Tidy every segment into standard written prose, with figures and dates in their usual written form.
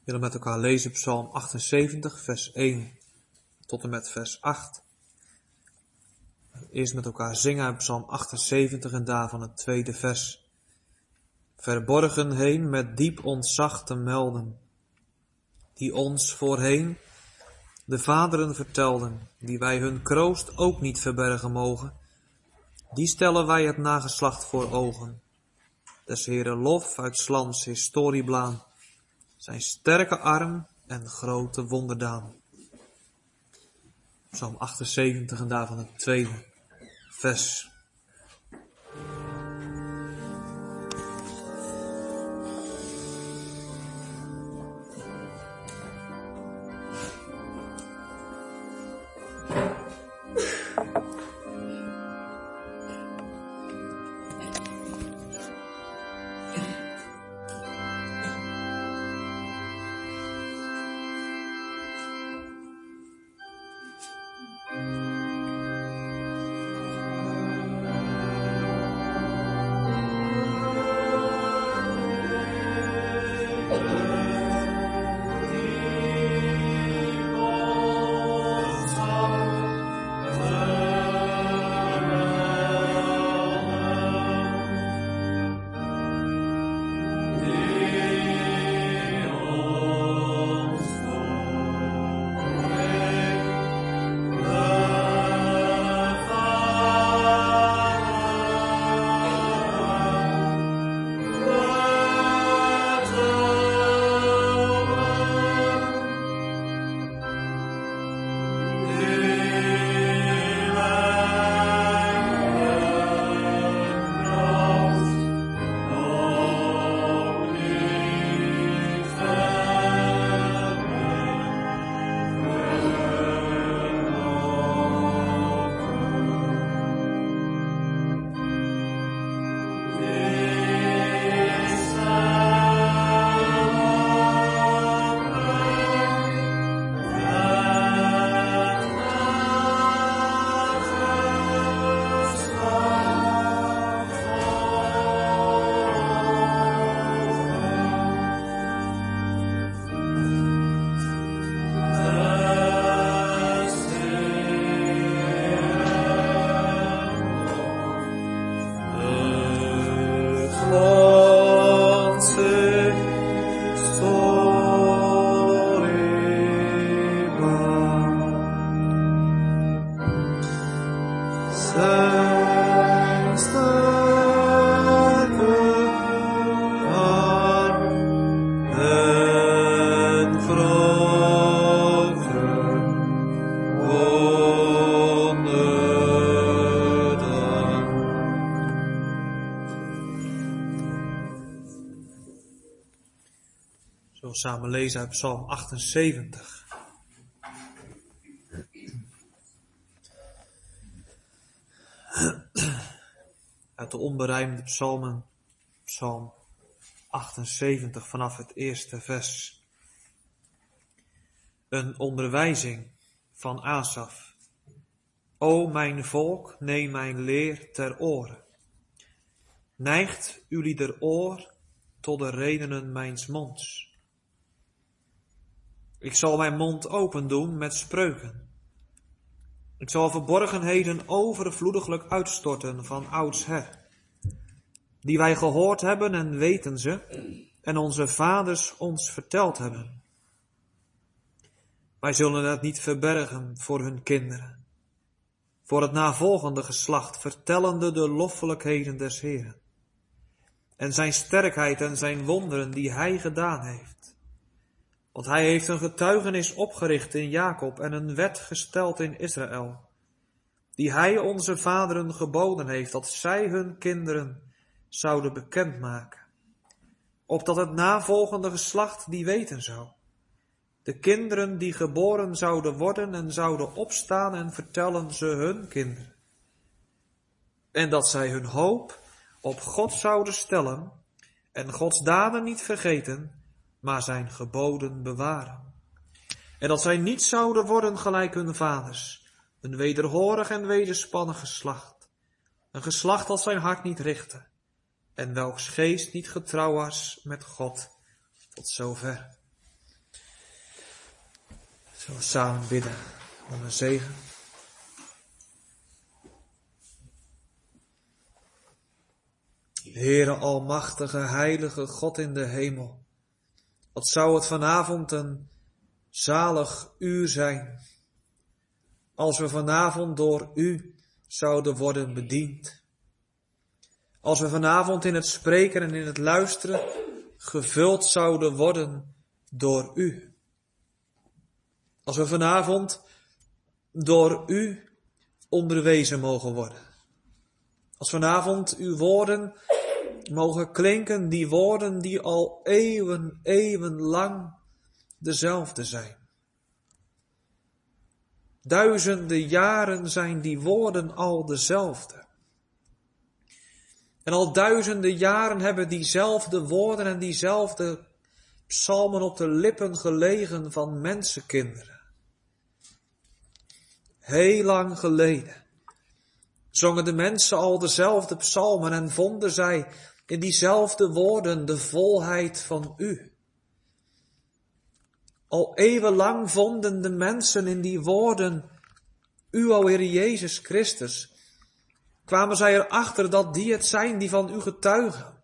We willen met elkaar lezen Psalm 78, vers 1 tot en met vers 8. Eerst met elkaar zingen uit Psalm 78 en daarvan het tweede vers. Verborgen heen met diep ontzag te melden, die ons voorheen de vaderen vertelden, die wij hun kroost ook niet verbergen mogen. Die stellen wij het nageslacht voor ogen. Des Heere lof uit 's lands historieblaan, zijn sterke arm en grote wonderdaan. Psalm 78 en daarvan het tweede vers. Samen lezen uit Psalm 78. Uit de onberijmde psalmen, Psalm 78 vanaf het eerste vers. Een onderwijzing van Asaf. O mijn volk, neem mijn leer ter oren. Neigt ulieder oor tot de redenen mijns monds. Ik zal mijn mond open doen met spreuken. Ik zal verborgenheden overvloediglijk uitstorten van oudsher, die wij gehoord hebben en weten ze, en onze vaders ons verteld hebben. Wij zullen het niet verbergen voor hun kinderen, voor het navolgende geslacht, vertellende de loffelijkheden des Heeren, en zijn sterkheid en zijn wonderen die hij gedaan heeft. Want hij heeft een getuigenis opgericht in Jacob en een wet gesteld in Israël, die hij onze vaderen geboden heeft, dat zij hun kinderen zouden bekendmaken, opdat het navolgende geslacht die weten zou, de kinderen die geboren zouden worden en zouden opstaan en vertellen ze hun kinderen, en dat zij hun hoop op God zouden stellen en Gods daden niet vergeten, maar zijn geboden bewaren. En dat zij niet zouden worden gelijk hun vaders, een wederhorig en wederspannig geslacht, een geslacht dat zijn hart niet richtte, en welks geest niet getrouw was met God tot zover. Zullen we samen bidden om een zegen? Heere almachtige, heilige God in de hemel, wat zou het vanavond een zalig uur zijn, als we vanavond door u zouden worden bediend. Als we vanavond in het spreken en in het luisteren gevuld zouden worden door u. Als we vanavond door u onderwezen mogen worden. Als vanavond uw woorden mogen klinken, die woorden die al eeuwen lang dezelfde zijn. Duizenden jaren zijn die woorden al dezelfde. En al duizenden jaren hebben diezelfde woorden en diezelfde psalmen op de lippen gelegen van mensenkinderen. Heel lang geleden zongen de mensen al dezelfde psalmen en vonden zij in diezelfde woorden de volheid van u. Al eeuwenlang vonden de mensen in die woorden u, o Heer Jezus Christus. Kwamen zij erachter dat die het zijn die van u getuigen.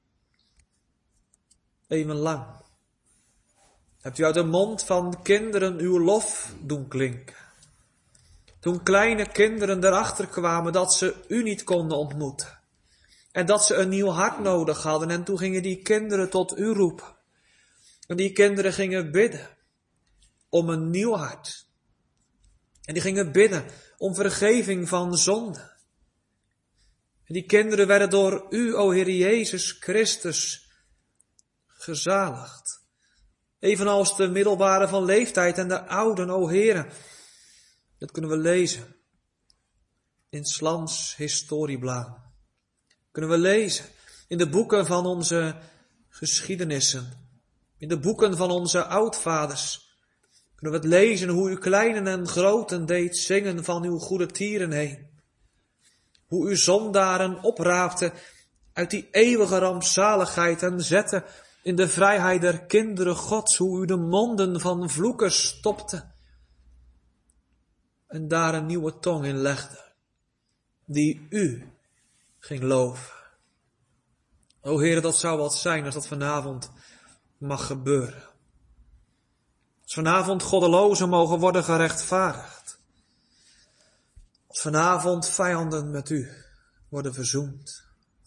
Eeuwenlang hebt u uit de mond van kinderen uw lof doen klinken. Toen kleine kinderen erachter kwamen dat ze u niet konden ontmoeten. En dat ze een nieuw hart nodig hadden. En toen gingen die kinderen tot u roepen. En die kinderen gingen bidden om een nieuw hart. En die gingen bidden om vergeving van zonde. En die kinderen werden door u, o Heer Jezus Christus, gezaligd. Evenals de middelbaren van leeftijd en de ouden, o Heere. Dat kunnen we lezen in 's lands historiebladen. Kunnen we lezen in de boeken van onze geschiedenissen. In de boeken van onze oudvaders. Kunnen we het lezen hoe u kleinen en groten deed zingen van uw goede tieren heen. Hoe u zondaren opraapte uit die eeuwige rampzaligheid en zette in de vrijheid der kinderen Gods. Hoe u de monden van vloekers stopte. En daar een nieuwe tong in legde, die u ging loven. O Heere, dat zou wat zijn als dat vanavond mag gebeuren. Als vanavond goddelozen mogen worden gerechtvaardigd. Als vanavond vijanden met u worden verzoend.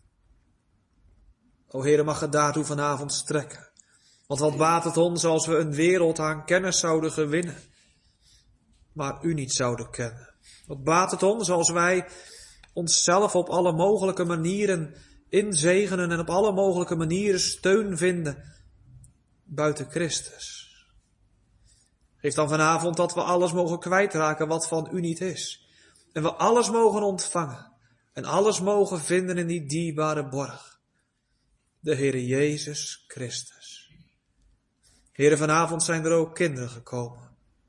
O Heere, mag het daartoe vanavond strekken. Want wat baat het ons als we een wereld aan kennis zouden gewinnen, maar u niet zouden kennen. Wat baat het ons als wij onszelf op alle mogelijke manieren inzegenen en op alle mogelijke manieren steun vinden buiten Christus. Geef dan vanavond dat we alles mogen kwijtraken wat van u niet is. En we alles mogen ontvangen en alles mogen vinden in die dierbare borg. De Heere Jezus Christus. Heere, vanavond zijn er ook kinderen gekomen.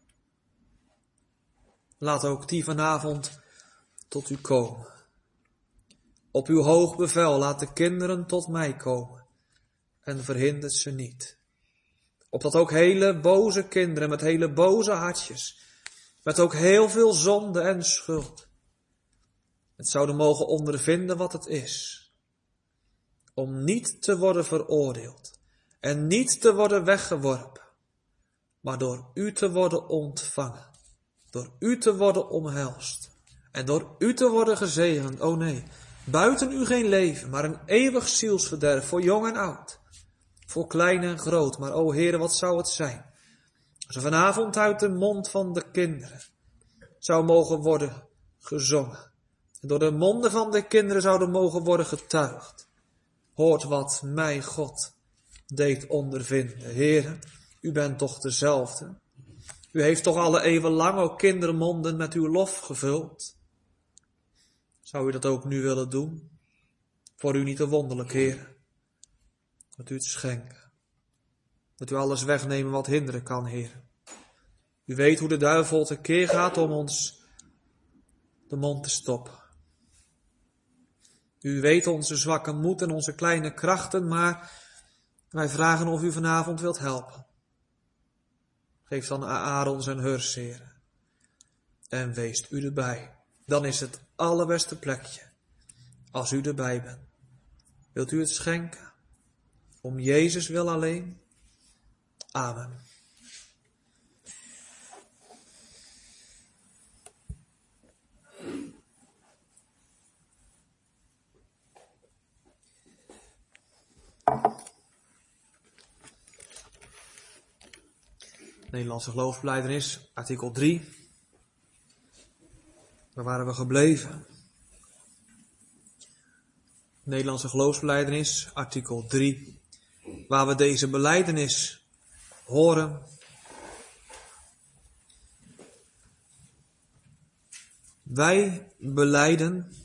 Laat ook die vanavond tot u komen. Op uw hoog bevel laat de kinderen tot mij komen en verhindert ze niet. Opdat ook hele boze kinderen met hele boze hartjes, met ook heel veel zonde en schuld, het zouden mogen ondervinden wat het is om niet te worden veroordeeld en niet te worden weggeworpen, maar door u te worden ontvangen. Door u te worden omhelst. En door u te worden gezegend. O nee, buiten u geen leven, maar een eeuwig zielsverderf voor jong en oud. Voor klein en groot. Maar o Heere, wat zou het zijn als er vanavond uit de mond van de kinderen zou mogen worden gezongen. En door de monden van de kinderen zouden mogen worden getuigd. Hoort wat mij God deed ondervinden. Heere, u bent toch dezelfde. U heeft toch alle eeuwen lang ook kindermonden met uw lof gevuld. Zou u dat ook nu willen doen? Voor u niet te wonderlijk, Heer. Dat u het schenken. Dat u alles wegnemen wat hinderen kan, Heer. U weet hoe de duivel tekeer gaat om ons de mond te stoppen. U weet onze zwakke moed en onze kleine krachten, maar wij vragen of u vanavond wilt helpen. geef dan Aaron zijn hurs, Heere. En wees u erbij. Dan is het allerbeste plekje als u erbij bent. Wilt u het schenken? Om Jezus wil alleen. Amen. Nederlandse geloofsbelijdenis, artikel 3. Waar waren we gebleven? Nederlandse geloofsbelijdenis, artikel 3. Waar we deze belijdenis horen. Wij belijden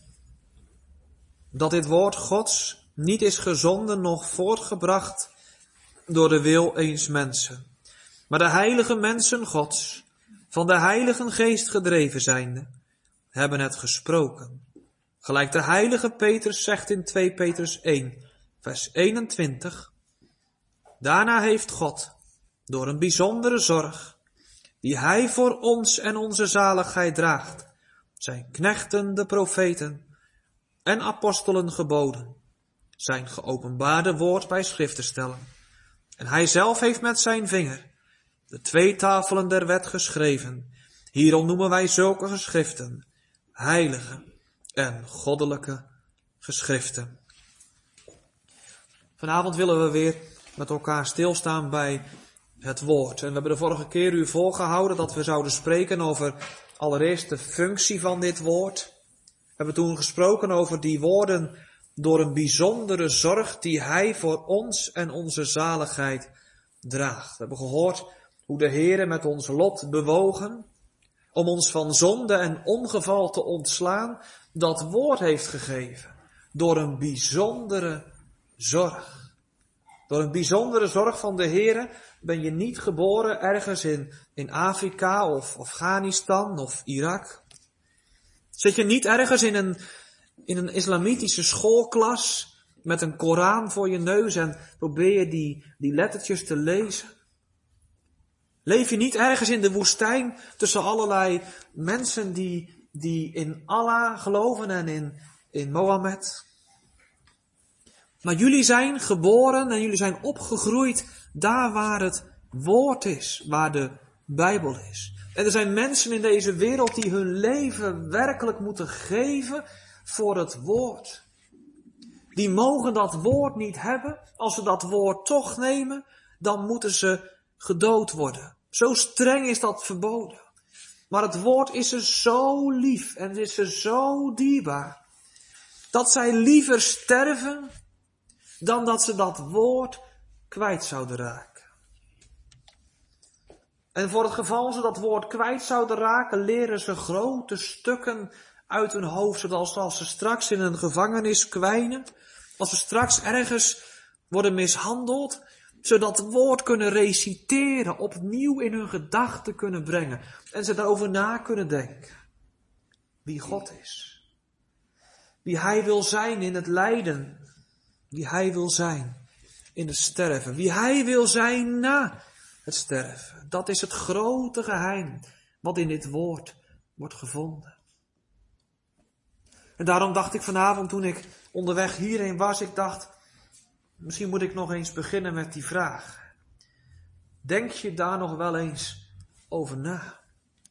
dat dit woord Gods niet is gezonden noch voortgebracht door de wil eens mensen, maar de heilige mensen Gods, van de Heilige Geest gedreven zijnde, hebben het gesproken. Gelijk de heilige Petrus zegt in 2 Petrus 1, vers 21. Daarna heeft God, door een bijzondere zorg, die hij voor ons en onze zaligheid draagt, zijn knechten, de profeten en apostelen geboden, zijn geopenbaarde woord bij schrift te stellen. En hij zelf heeft met zijn vinger de 2 tafelen der wet geschreven. Hierom noemen wij zulke geschriften heilige en goddelijke geschriften. Vanavond willen we weer met elkaar stilstaan bij het woord. En we hebben de vorige keer u voorgehouden dat we zouden spreken over allereerst de functie van dit woord. We hebben toen gesproken over die woorden door een bijzondere zorg die hij voor ons en onze zaligheid draagt. We hebben gehoord hoe de Heere met ons lot bewogen om ons van zonde en ongeval te ontslaan, dat woord heeft gegeven door een bijzondere zorg. Door een bijzondere zorg van de Heere ben je niet geboren ergens in Afrika of Afghanistan of Irak. Zit je niet ergens in een islamitische schoolklas met een Koran voor je neus en probeer je die lettertjes te lezen. Leef je niet ergens in de woestijn tussen allerlei mensen die in Allah geloven en in Mohammed. Maar jullie zijn geboren en jullie zijn opgegroeid daar waar het woord is, waar de Bijbel is. En er zijn mensen in deze wereld die hun leven werkelijk moeten geven voor het woord. Die mogen dat woord niet hebben. Als ze dat woord toch nemen, dan moeten ze gedood worden. Zo streng is dat verboden. Maar het woord is ze zo lief en het is ze zo dierbaar, dat zij liever sterven dan dat ze dat woord kwijt zouden raken. En voor het geval ze dat woord kwijt zouden raken, leren ze grote stukken uit hun hoofd, zodat als ze straks in een gevangenis kwijnen, als ze straks ergens worden mishandeld, ze dat woord kunnen reciteren, opnieuw in hun gedachten kunnen brengen en ze daarover na kunnen denken. Wie God is. Wie hij wil zijn in het lijden. Wie hij wil zijn in het sterven. Wie hij wil zijn na het sterven. Dat is het grote geheim wat in dit woord wordt gevonden. En daarom dacht ik vanavond toen ik onderweg hierheen was, ik dacht, misschien moet ik nog eens beginnen met die vraag. Denk je daar nog wel eens over na?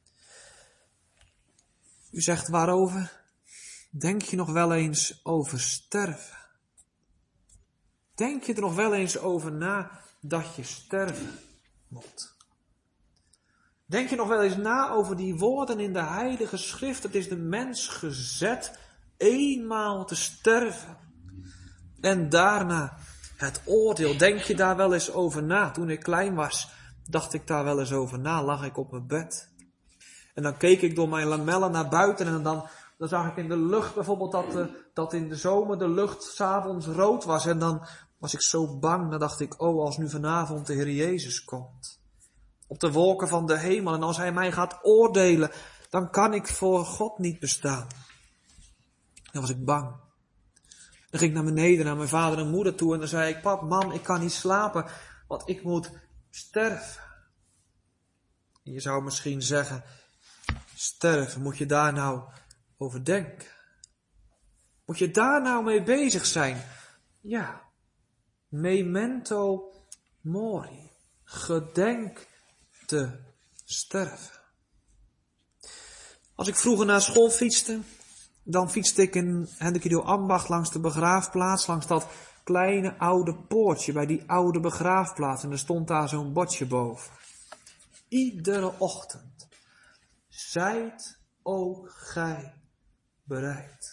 U zegt waarover? Denk je nog wel eens over sterven? Denk je er nog wel eens over na dat je sterven moet? Denk je nog wel eens na over die woorden in de Heilige Schrift? Het is de mens gezet eenmaal te sterven. En daarna het oordeel. Denk je daar wel eens over na? Toen ik klein was, dacht ik daar wel eens over na. Lag ik op mijn bed. En dan keek ik door mijn lamellen naar buiten en dan zag ik in de lucht bijvoorbeeld dat in de zomer de lucht 's avonds rood was. En dan was ik zo bang, dan dacht ik, oh, als nu vanavond de Heer Jezus komt. Op de wolken van de hemel. En als hij mij gaat oordelen, dan kan ik voor God niet bestaan. Dan was ik bang. Dan ging ik naar beneden, naar mijn vader en moeder toe. En dan zei ik, pap, mam, ik kan niet slapen, want ik moet sterven. Je zou misschien zeggen, sterven, moet je daar nou over denken? Moet je daar nou mee bezig zijn? Ja, memento mori, gedenk te sterven. Als ik vroeger naar school fietste, dan fietste ik in Hendrikido Ambacht langs de begraafplaats, langs dat kleine oude poortje bij die oude begraafplaats. En er stond daar zo'n bordje boven. Iedere ochtend, zijt ook gij bereid.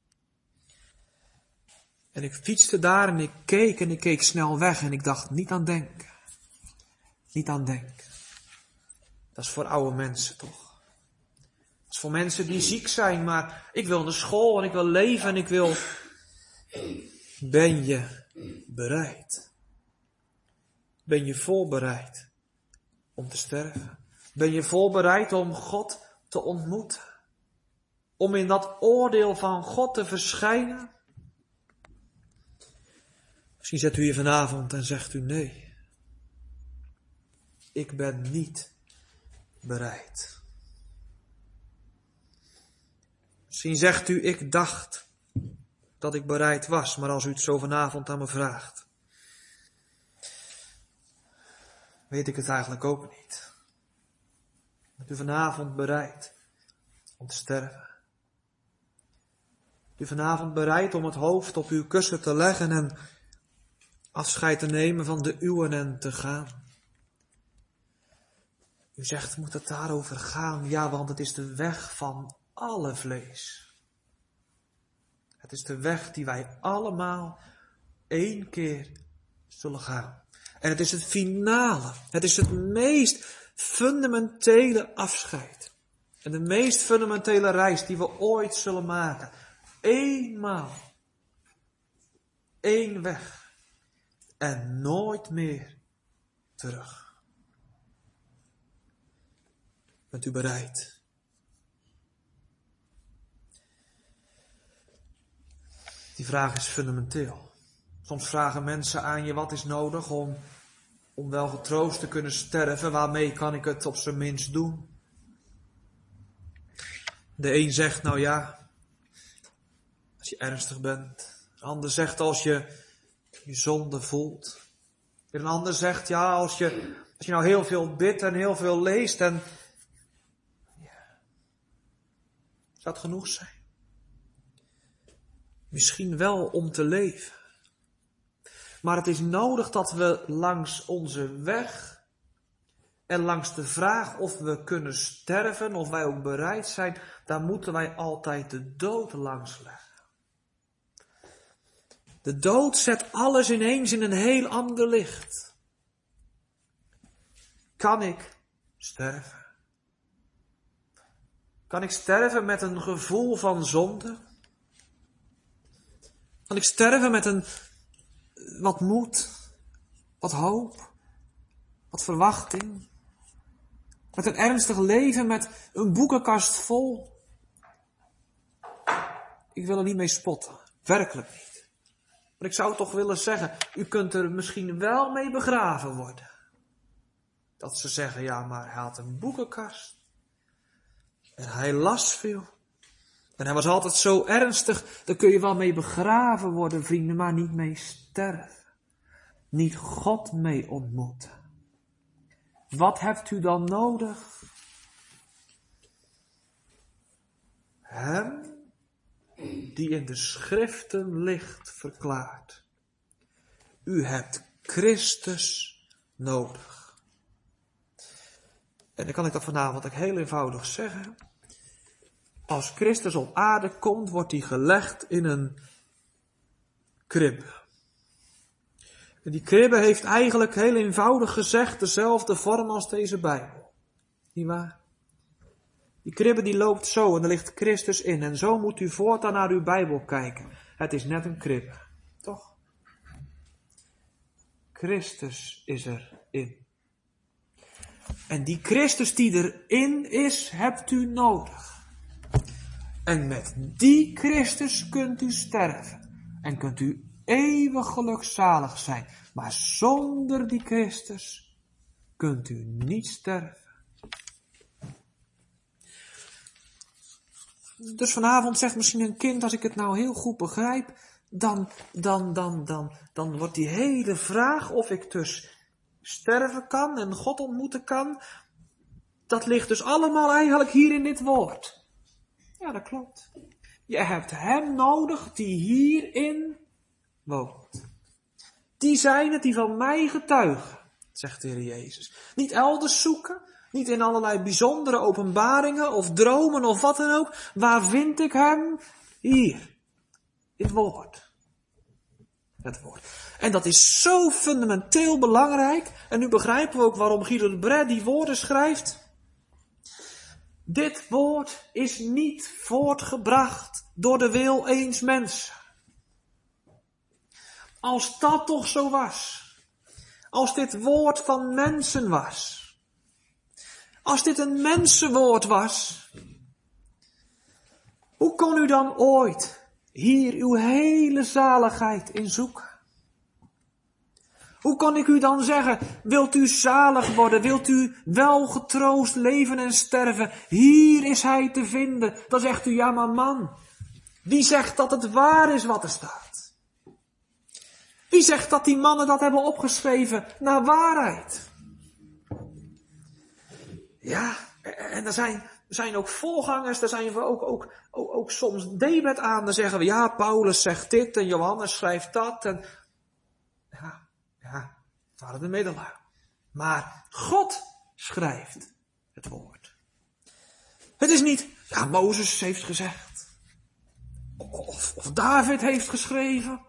En ik fietste daar en ik keek snel weg en ik dacht, niet aan denken. Niet aan denken. Dat is voor oude mensen toch. Dat is voor mensen die ziek zijn, maar ik wil naar school en ik wil leven en ik wil... Ben je bereid? Ben je voorbereid om te sterven? Ben je voorbereid om God te ontmoeten? Om in dat oordeel van God te verschijnen? Misschien zet u hier vanavond en zegt u nee. Ik ben niet bereid. Misschien zegt u, ik dacht dat ik bereid was, maar als u het zo vanavond aan me vraagt, weet ik het eigenlijk ook niet. Bent u vanavond bereid om te sterven? Bent u vanavond bereid om het hoofd op uw kussen te leggen en afscheid te nemen van de uwen en te gaan? U zegt, moet het daarover gaan? Ja, want het is de weg van alle vlees. Het is de weg die wij allemaal 1 keer zullen gaan. En het is het finale. Het is het meest fundamentele afscheid. En de meest fundamentele reis die we ooit zullen maken. Eenmaal. 1 weg. En nooit meer terug. Bent u bereid? Die vraag is fundamenteel. Soms vragen mensen aan je, wat is nodig om wel getroost te kunnen sterven? Waarmee kan ik het op zijn minst doen? De een zegt, nou ja, als je ernstig bent. De ander zegt, als je je zonde voelt. En een ander zegt, ja, als je nou heel veel bidt en heel veel leest, en ja, zou het genoeg zijn? Misschien wel om te leven. Maar het is nodig dat we langs onze weg en langs de vraag of we kunnen sterven, of wij ook bereid zijn, daar moeten wij altijd de dood langs leggen. De dood zet alles ineens in een heel ander licht. Kan ik sterven? Kan ik sterven met een gevoel van zonde? Kan ik sterven met wat moed, wat hoop, wat verwachting? Met een ernstig leven, met een boekenkast vol? Ik wil er niet mee spotten, werkelijk niet. Maar ik zou toch willen zeggen, u kunt er misschien wel mee begraven worden. Dat ze zeggen, ja, maar hij had een boekenkast. En hij las veel. En hij was altijd zo ernstig, daar kun je wel mee begraven worden, vrienden, maar niet mee sterven. Niet God mee ontmoeten. Wat hebt u dan nodig? Hem die in de schriften ligt verklaard. U hebt Christus nodig. En dan kan ik dat vanavond ook heel eenvoudig zeggen. Als Christus op aarde komt, wordt hij gelegd in een kribbe. En die kribbe heeft eigenlijk heel eenvoudig gezegd dezelfde vorm als deze Bijbel. Niet waar? Die kribbe die loopt zo en er ligt Christus in. En zo moet u voortaan naar uw Bijbel kijken. Het is net een kribbe. Toch? Christus is erin. En die Christus die erin is, hebt u nodig. En met die Christus kunt u sterven. En kunt u eeuwig gelukzalig zijn. Maar zonder die Christus kunt u niet sterven. Dus vanavond zegt misschien een kind, als ik het nou heel goed begrijp, dan wordt die hele vraag of ik dus sterven kan en God ontmoeten kan, dat ligt dus allemaal eigenlijk hier in dit woord. Ja, dat klopt. Je hebt hem nodig die hierin woont. Die zijn het die van mij getuigen, zegt de Heer Jezus. Niet elders zoeken, niet in allerlei bijzondere openbaringen of dromen of wat dan ook. Waar vind ik hem? Hier. Het woord. Het woord. En dat is zo fundamenteel belangrijk. En nu begrijpen we ook waarom Guido de Brès die woorden schrijft. Dit woord is niet voortgebracht door de wil eens mensen. Als dat toch zo was. Als dit woord van mensen was. Als dit een mensenwoord was. Hoe kon u dan ooit hier uw hele zaligheid in zoeken? Hoe kon ik u dan zeggen, wilt u zalig worden, wilt u wel getroost leven en sterven? Hier is hij te vinden. Dan zegt u, ja maar man, wie zegt dat het waar is wat er staat? Wie zegt dat die mannen dat hebben opgeschreven naar waarheid? Ja, en er zijn ook voorgangers, daar zijn we ook soms debet aan. Dan zeggen we, ja, Paulus zegt dit en Johannes schrijft dat. En ja, het waren de middelaar. Maar God schrijft het woord. Het is niet, ja, Mozes heeft gezegd. Of David heeft geschreven.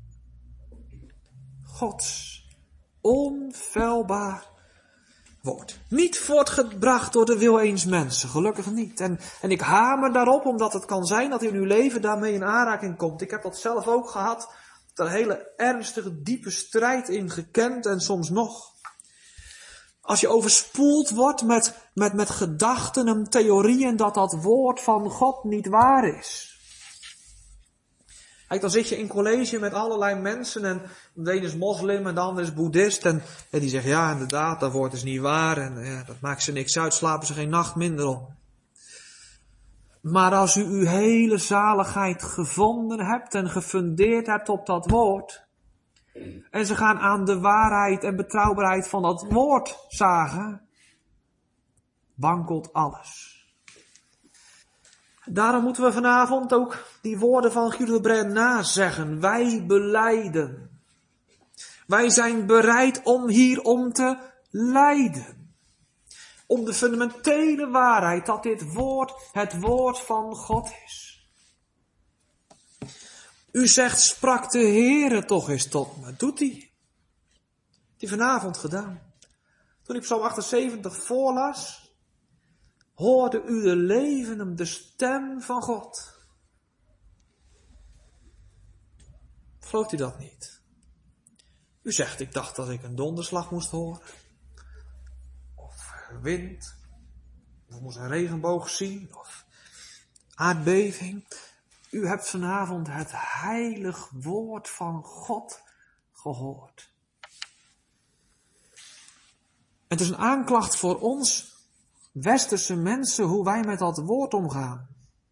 Gods onfeilbaar woord. Niet voortgebracht door de wil eens mensen, gelukkig niet. En ik hamer daarop, omdat het kan zijn dat in uw leven daarmee in aanraking komt. Ik heb dat zelf ook gehad, er hele ernstige, diepe strijd in gekend en soms nog. Als je overspoeld wordt met gedachten en theorieën dat woord van God niet waar is. Kijk, dan zit je in college met allerlei mensen en de ene is moslim en de ander is boeddhist en die zeggen, ja inderdaad, dat woord is niet waar en dat maakt ze niks uit, slapen ze geen nacht minder om. Maar als u uw hele zaligheid gevonden hebt en gefundeerd hebt op dat woord, en ze gaan aan de waarheid en betrouwbaarheid van dat woord zagen, wankelt alles. Daarom moeten we vanavond ook die woorden van Guido de Brès nazeggen. Wij belijden. Wij zijn bereid om hierom te lijden. Om de fundamentele waarheid dat dit woord het woord van God is. U zegt, sprak de Heere toch eens tot me. Doet hij? Die vanavond gedaan. Toen ik Psalm 78 voorlas, hoorde u de levende de stem van God. Gelooft u dat niet? U zegt, ik dacht dat ik een donderslag moest horen. Of wind. Of moest een regenboog zien. Of aardbeving. U hebt vanavond het heilig woord van God gehoord. Het is een aanklacht voor ons westerse mensen hoe wij met dat woord omgaan.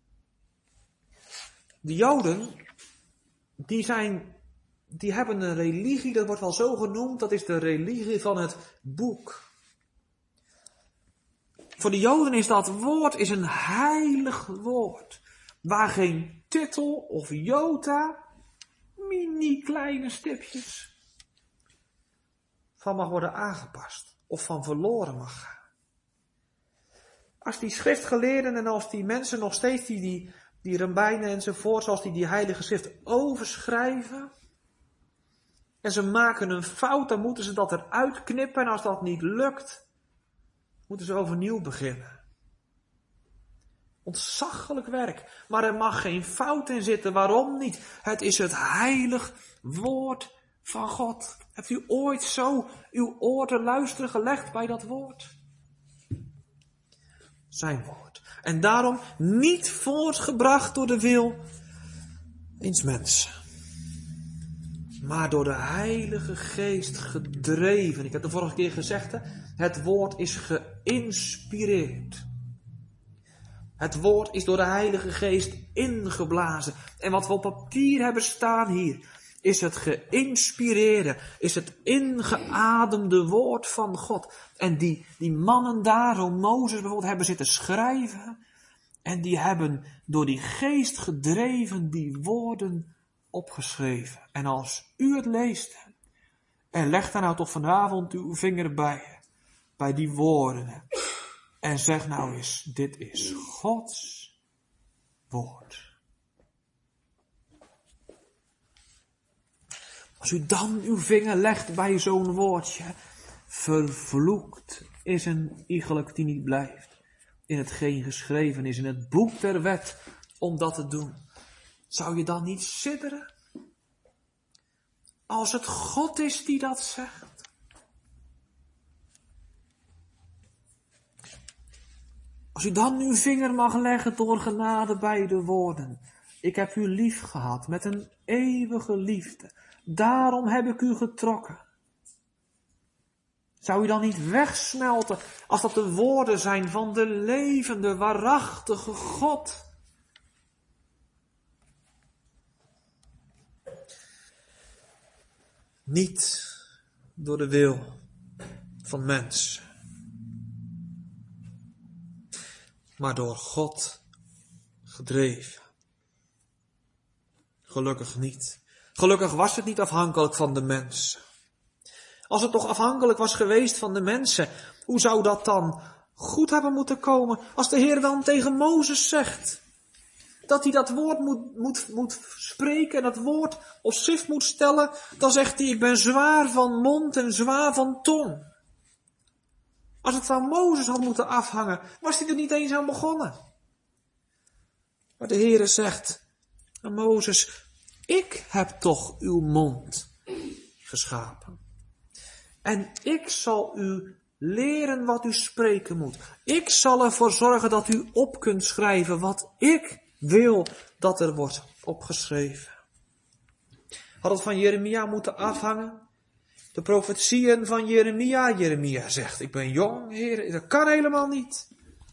De Joden, die hebben een religie, dat wordt wel zo genoemd, dat is de religie van het boek. Voor de Joden is dat woord een heilig woord, waar geen titel of jota, mini kleine stipjes, van mag worden aangepast of van verloren mag gaan. Als die schriftgeleerden en als die mensen nog steeds die rabbijnen enzovoort, als die heilige schrift overschrijven en ze maken een fout, dan moeten ze dat eruit knippen en als dat niet lukt, moeten ze overnieuw beginnen. Ontzaglijk werk, maar er mag geen fout in zitten. Waarom niet? Het is het heilig woord van God. Hebt u ooit zo uw oor te luisteren gelegd bij dat woord? Zijn woord. En daarom niet voortgebracht door de wil eens mensen. Maar door de Heilige Geest gedreven. Ik heb de vorige keer gezegd, het woord is geïnspireerd. Het woord is door de Heilige Geest ingeblazen. En wat we op papier hebben staan hier, is het geïnspireerde, is het ingeademde woord van God. En die mannen daar, zo Mozes bijvoorbeeld, hebben zitten schrijven. En die hebben door die geest gedreven die woorden opgeschreven. En als u het leest, en leg daar nou toch vanavond uw vinger bij die woorden. En zeg nou eens, dit is Gods woord. Als u dan uw vinger legt bij zo'n woordje, vervloekt is een iegelijk die niet blijft in hetgeen geschreven is, in het boek der wet, om dat te doen. Zou je dan niet sidderen? Als het God is die dat zegt. Als u dan uw vinger mag leggen door genade bij de woorden. Ik heb u lief gehad met een eeuwige liefde. Daarom heb ik u getrokken. Zou u dan niet wegsmelten als dat de woorden zijn van de levende, waarachtige God? Niet door de wil van mensen, maar door God gedreven. Gelukkig niet. Gelukkig was het niet afhankelijk van de mensen. Als het toch afhankelijk was geweest van de mensen, hoe zou dat dan goed hebben moeten komen als de Heer dan tegen Mozes zegt dat hij dat woord moet spreken en dat woord op schrift moet stellen, dan zegt hij, ik ben zwaar van mond en zwaar van tong. Als het van Mozes had moeten afhangen, was hij er niet eens aan begonnen. Maar de Heere zegt aan Mozes, ik heb toch uw mond geschapen. En ik zal u leren wat u spreken moet. Ik zal ervoor zorgen dat u op kunt schrijven wat ik wil dat er wordt opgeschreven. Had het van Jeremia moeten afhangen? De profetieën van Jeremia. Jeremia zegt, ik ben jong, Heer, dat kan helemaal niet.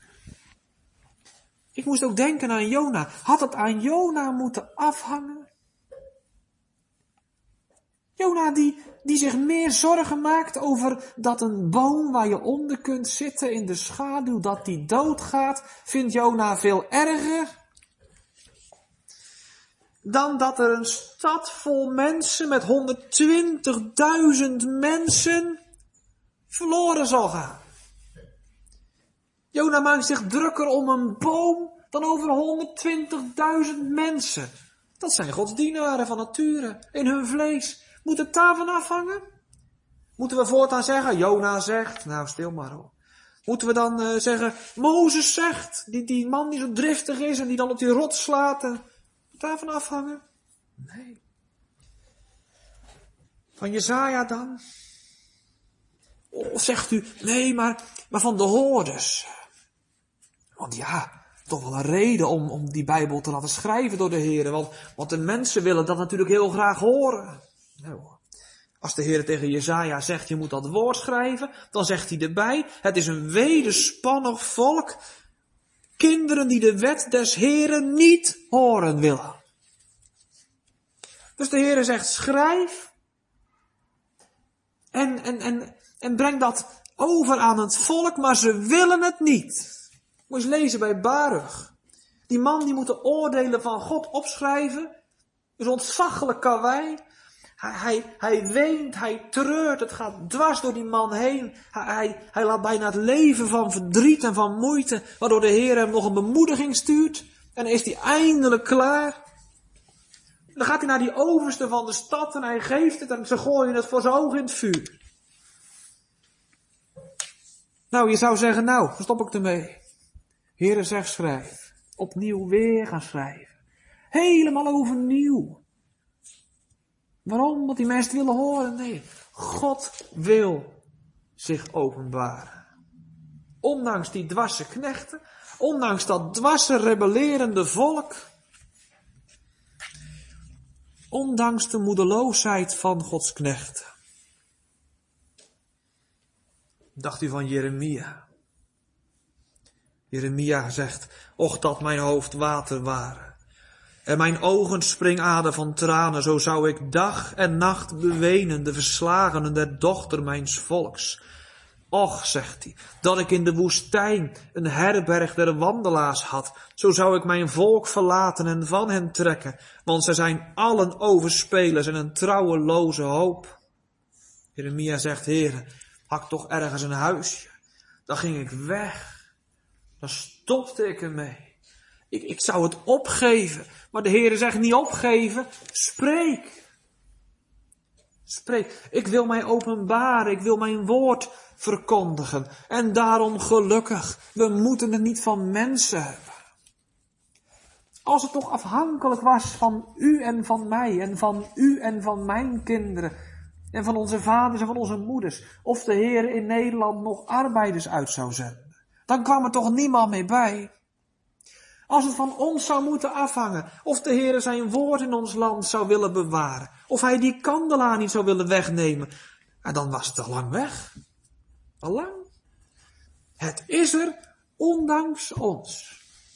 Ik moest ook denken aan Jona. Had het aan Jona moeten afhangen? Jona die zich meer zorgen maakt over dat een boom waar je onder kunt zitten in de schaduw, dat die doodgaat, vindt Jona veel erger dan dat er een stad vol mensen met 120.000 mensen verloren zal gaan. Jona maakt zich drukker om een boom dan over 120.000 mensen. Dat zijn Gods dienaren van nature, in hun vlees. Moet het daarvan afhangen? Moeten we voortaan zeggen, Jona zegt, nou stil maar hoor. Moeten we dan zeggen, Mozes zegt, die man die zo driftig is en die dan op die rots slaat, moet daarvan afhangen? Nee. Van Jesaja dan? Of zegt u, nee, maar van de hoorders. Want ja, toch wel een reden om die Bijbel te laten schrijven door de Heer. Want de mensen willen dat natuurlijk heel graag horen. Nou, als de Heer tegen Jesaja zegt, je moet dat woord schrijven, dan zegt hij erbij, het is een wederspannig volk, kinderen die de wet des Heeren niet horen willen. Dus de Heer zegt, schrijf en breng dat over aan het volk, maar ze willen het niet. Moet je eens lezen bij Baruch. Die man die moet de oordelen van God opschrijven, is ontzaglijk karwei. Hij weent, hij treurt, het gaat dwars door die man heen. Hij laat bijna het leven van verdriet en van moeite, waardoor de Heer hem nog een bemoediging stuurt. En dan is hij eindelijk klaar. Dan gaat hij naar die overste van de stad en hij geeft het en ze gooien het voor zijn ogen in het vuur. Nou, je zou zeggen, nou, dan stop ik ermee. Heere zegt schrijf. Opnieuw weer gaan schrijven. Helemaal overnieuw. Waarom? Want die mensen willen horen? Nee, God wil zich openbaren. Ondanks die dwarse knechten, ondanks dat dwarse rebellerende volk, ondanks de moedeloosheid van Gods knechten. Dacht u van Jeremia? Jeremia zegt, och dat mijn hoofd water ware. En mijn ogen springader van tranen, zo zou ik dag en nacht bewenen de verslagenen der dochter mijns volks. Och, zegt hij, dat ik in de woestijn een herberg der wandelaars had, zo zou ik mijn volk verlaten en van hen trekken, want zij zijn allen overspelers en een trouweloze hoop. Jeremia zegt, Heere, had ik toch ergens een huisje, dan ging ik weg, dan stopte ik ermee. Ik zou het opgeven, maar de Heere zegt niet opgeven, spreek. Spreek. Ik wil mij openbaren, ik wil mijn woord verkondigen. En daarom gelukkig, we moeten het niet van mensen hebben. Als het nog afhankelijk was van u en van mij, en van u en van mijn kinderen, en van onze vaders en van onze moeders, of de Heer in Nederland nog arbeiders uit zou zenden, dan kwam er toch niemand meer bij. Als het van ons zou moeten afhangen, of de Heer zijn woord in ons land zou willen bewaren, of hij die kandelaar niet zou willen wegnemen, dan was het al lang weg. Al lang. Het is er ondanks ons.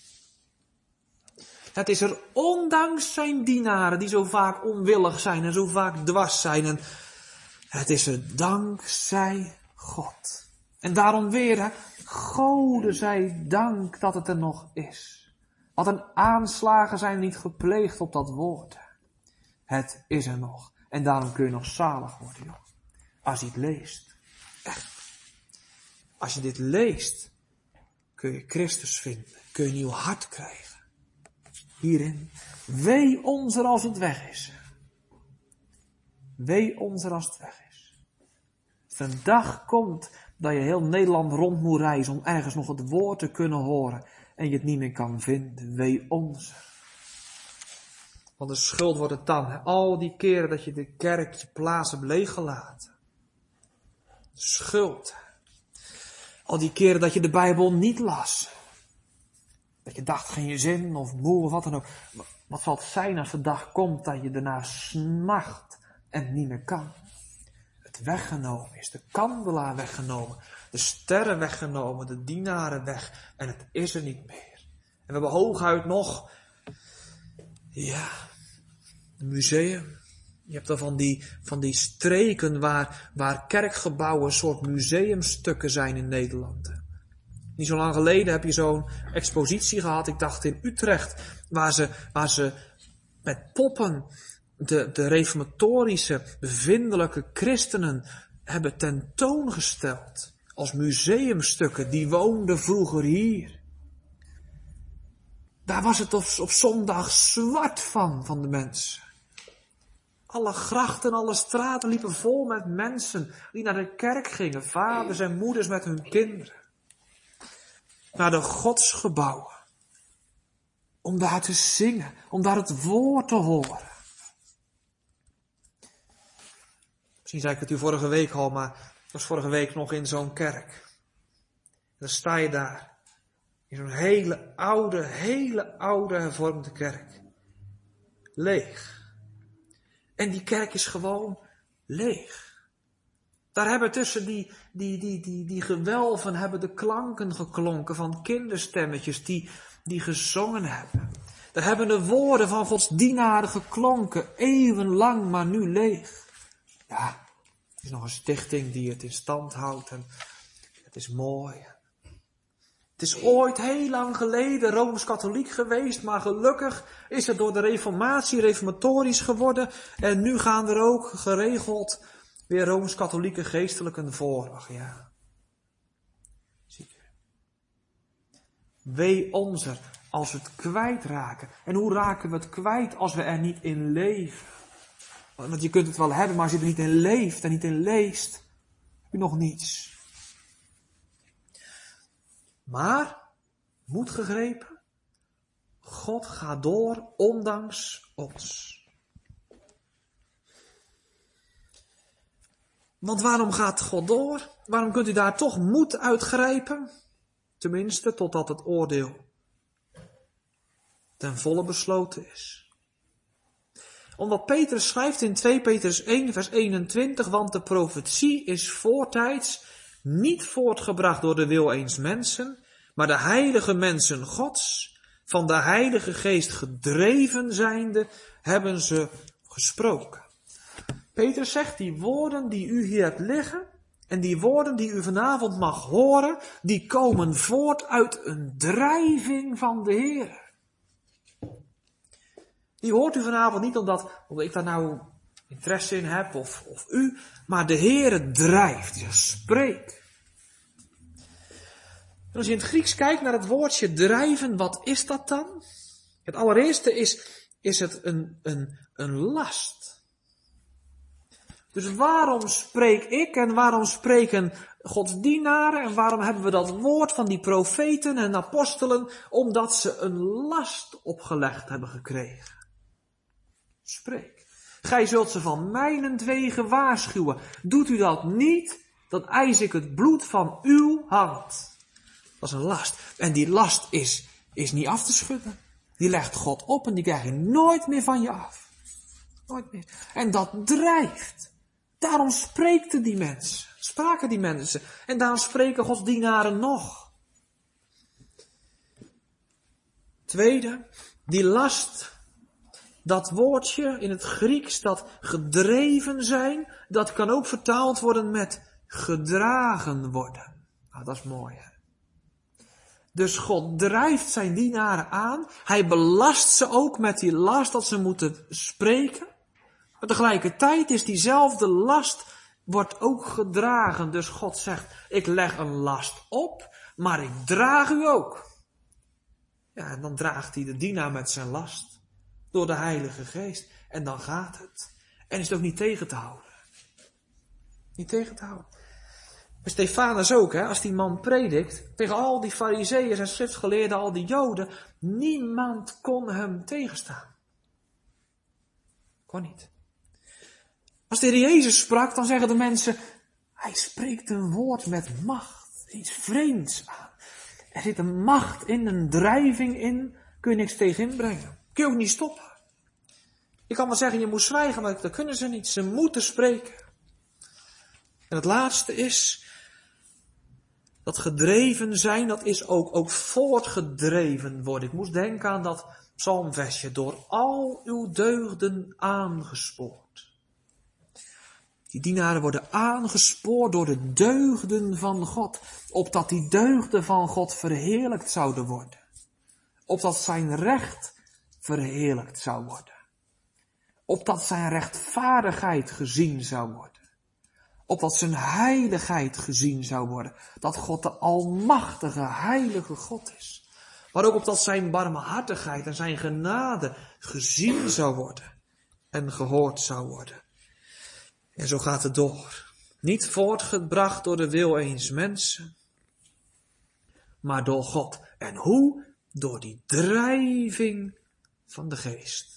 Het is er ondanks zijn dienaren die zo vaak onwillig zijn en zo vaak dwars zijn. En het is er dankzij God. En daarom weer, Gode zij dank dat het er nog is. Wat een aanslagen zijn niet gepleegd op dat woord. Het is er nog. En daarom kun je nog zalig worden, joh. Als je het leest. Echt. Als je dit leest, kun je Christus vinden. Kun je een nieuw hart krijgen. Hierin. Wee ons er als het weg is. Wee ons er als het weg is. Als er een dag komt dat je heel Nederland rond moet reizen om ergens nog het woord te kunnen horen en je het niet meer kan vinden. Wee ons er. Want de schuld wordt het dan. Al die keren dat je de kerk, je plaats hebt leeggelaten. De schuld. Al die keren dat je de Bijbel niet las. Dat je dacht, geen zin of moe of wat dan ook. Wat zal het zijn als de dag komt dat je ernaar smacht en niet meer kan? Het weggenomen is, de kandelaar weggenomen, de sterren weggenomen, de dienaren weg en het is er niet meer. En we hebben hooguit nog, ja, een museum. Je hebt er van die streken waar kerkgebouwen een soort museumstukken zijn in Nederland. Niet zo lang geleden heb je zo'n expositie gehad, ik dacht in Utrecht, waar ze met poppen de reformatorische, bevindelijke christenen hebben tentoongesteld. Als museumstukken, die woonden vroeger hier. Daar was het op zondag zwart van de mensen. Alle grachten, alle straten liepen vol met mensen die naar de kerk gingen. Vaders en moeders met hun kinderen. Naar de godsgebouwen. Om daar te zingen, om daar het woord te horen. Misschien zei ik het u vorige week al, maar ik was vorige week nog in zo'n kerk. En dan sta je daar. In zo'n hele oude hervormde kerk. Leeg. En die kerk is gewoon leeg. Daar hebben tussen die gewelven hebben de klanken geklonken van kinderstemmetjes die gezongen hebben. Daar hebben de woorden van Gods dienaren geklonken, eeuwenlang, maar nu leeg. Ja, het is nog een stichting die het in stand houdt en het is mooi. Het is ooit heel lang geleden Rooms-Katholiek geweest, maar gelukkig is het door de reformatie reformatorisch geworden en nu gaan er ook geregeld weer Rooms-Katholieke geestelijken voor. Ach ja. Ziet u. Wee ons er als we het kwijtraken. En hoe raken we het kwijt als we er niet in leven? Want je kunt het wel hebben, maar als je er niet in leeft en niet in leest, heb je nog niets. Maar, moed gegrepen, God gaat door ondanks ons. Want waarom gaat God door? Waarom kunt u daar toch moed uitgrijpen? Tenminste, totdat het oordeel ten volle besloten is. Omdat Petrus schrijft in 2 Petrus 1 vers 21, want de profetie is voortijds niet voortgebracht door de wil eens mensen, maar de heilige mensen Gods, van de Heilige Geest gedreven zijnde, hebben ze gesproken. Petrus zegt, die woorden die u hier hebt liggen, en die woorden die u vanavond mag horen, die komen voort uit een drijving van de Heer. Die hoort u vanavond niet omdat ik daar nou interesse in heb of u, maar de Heer drijft, die zegt, spreek. En als je in het Grieks kijkt naar het woordje drijven, wat is dat dan? Het allereerste is het een last. Dus waarom spreek ik en waarom spreken Gods dienaren en waarom hebben we dat woord van die profeten en apostelen? Omdat ze een last opgelegd hebben gekregen. Spreek. Gij zult ze van mijnentwege waarschuwen. Doet u dat niet, dan eis ik het bloed van uw hand. Dat is een last. En die last is niet af te schudden. Die legt God op en die krijg je nooit meer van je af. Nooit meer. En dat drijft. Daarom spraken die mensen. En daarom spreken Gods dienaren nog. Tweede, die last, dat woordje in het Grieks, dat gedreven zijn, dat kan ook vertaald worden met gedragen worden. Nou, dat is mooi, hè? Dus God drijft zijn dienaren aan. Hij belast ze ook met die last dat ze moeten spreken. Maar tegelijkertijd is diezelfde last, wordt ook gedragen. Dus God zegt, ik leg een last op, maar ik draag u ook. Ja, en dan draagt hij de dienaar met zijn last. Door de Heilige Geest. En dan gaat het. En is het ook niet tegen te houden. Niet tegen te houden. Maar Stefanus ook, hè, als die man predikt, tegen al die farizeeërs en schriftgeleerden, al die joden, niemand kon hem tegenstaan. Kon niet. Als de Heer Jezus sprak, dan zeggen de mensen, hij spreekt een woord met macht. Iets vreemds aan. Er zit een macht in, een drijving in, kun je niks tegen inbrengen. Kun je ook niet stoppen. Je kan wel zeggen, je moet zwijgen, maar dat kunnen ze niet. Ze moeten spreken. En het laatste is, dat gedreven zijn, dat is ook voortgedreven worden. Ik moest denken aan dat psalmversje, door al uw deugden aangespoord. Die dienaren worden aangespoord door de deugden van God, opdat die deugden van God verheerlijkt zouden worden. Opdat zijn recht verheerlijkt zou worden. Opdat zijn rechtvaardigheid gezien zou worden. Opdat zijn heiligheid gezien zou worden. Dat God de almachtige, heilige God is. Maar ook opdat zijn barmhartigheid en zijn genade gezien zou worden. En gehoord zou worden. En zo gaat het door. Niet voortgebracht door de wil eens mensen. Maar door God. En hoe? Door die drijving van de Geest.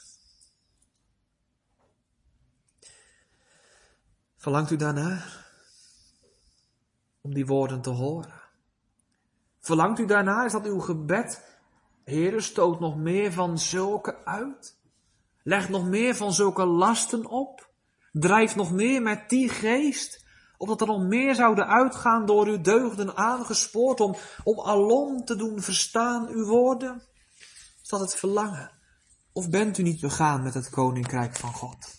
Verlangt u daarnaar? Om die woorden te horen? Verlangt u daarnaar? Is dat uw gebed? Heere, stoot nog meer van zulke uit? Leg nog meer van zulke lasten op? Drijf nog meer met die geest? Opdat er nog meer zouden uitgaan door uw deugden aangespoord om alom te doen verstaan uw woorden? Is dat het verlangen? Of bent u niet begaan met het koninkrijk van God?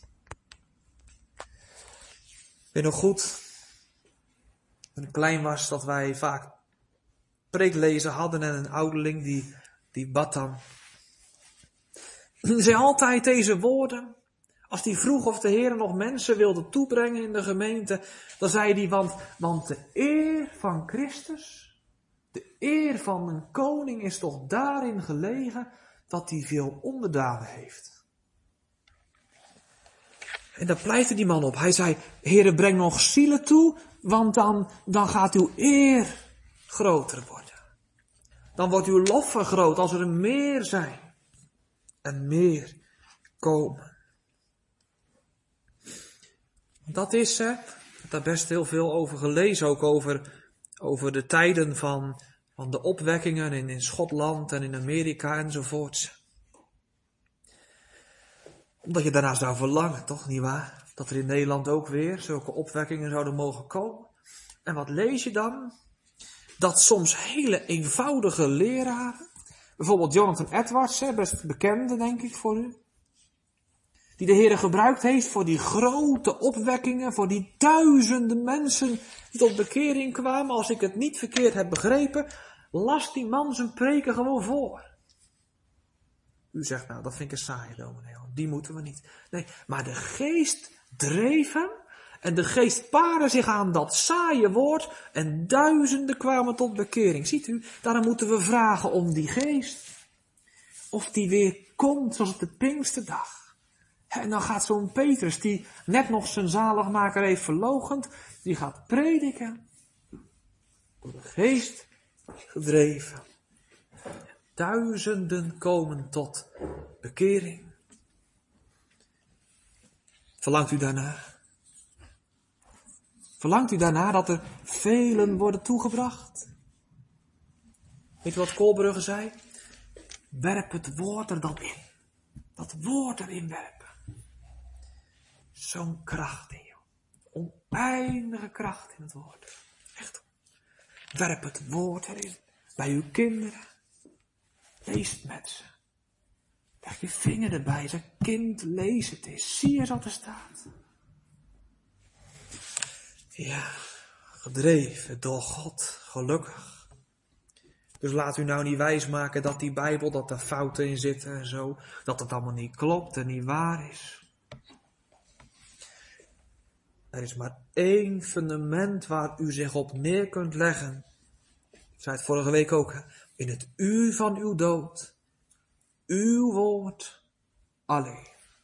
Ik weet nog goed, toen ik klein was, dat wij vaak preeklezen hadden en een ouderling die bad dan. Hij zei altijd deze woorden. Als hij vroeg of de Heer nog mensen wilde toebrengen in de gemeente, dan zei hij, want de eer van Christus, de eer van een koning is toch daarin gelegen dat hij veel onderdanen heeft. En daar pleitte die man op. Hij zei, Heere, breng nog zielen toe, want dan gaat uw eer groter worden. Dan wordt uw lof vergroot als er meer zijn en meer komen. Dat is, ik heb daar best heel veel over gelezen, ook over de tijden van de opwekkingen in Schotland en in Amerika enzovoort. Omdat je daarna zou verlangen, toch niet waar? Dat er in Nederland ook weer zulke opwekkingen zouden mogen komen. En wat lees je dan? dat soms hele eenvoudige leraren, bijvoorbeeld Jonathan Edwards, best bekende denk ik voor u, die de Heer gebruikt heeft voor die grote opwekkingen, voor die duizenden mensen die tot bekering kwamen, als ik het niet verkeerd heb begrepen, las die man zijn preken gewoon voor. U zegt, nou, dat vind ik een saaie dominee, die moeten we niet. Nee, maar de geest dreef hem en de geest paarde zich aan dat saaie woord en duizenden kwamen tot bekering. Ziet u, daarom moeten we vragen om die geest. Of die weer komt zoals op de Pinksterdag. En dan gaat zo'n Petrus, die net nog zijn zaligmaker heeft verloochend, die gaat prediken. Door de geest gedreven. Duizenden komen tot bekering. Verlangt u daarna? Verlangt u daarna dat er velen worden toegebracht? Weet u wat Koolbrugge zei? Werp het woord er dan in. Dat woord erin werpen. Zo'n kracht in je. Oneindige kracht in het woord. Echt. Werp het woord erin. Bij uw kinderen. Lees het met ze. Leg je vinger erbij. Zeg, kind, lees het eens. Zie je wat er staat. Ja, gedreven door God. Gelukkig. Dus laat u nou niet wijsmaken dat die Bijbel, dat er fouten in zitten en zo. Dat het allemaal niet klopt en niet waar is. Er is maar één fundament waar u zich op neer kunt leggen. Ik zei het vorige week ook. Hè? In het uur van uw dood. Uw woord alleen.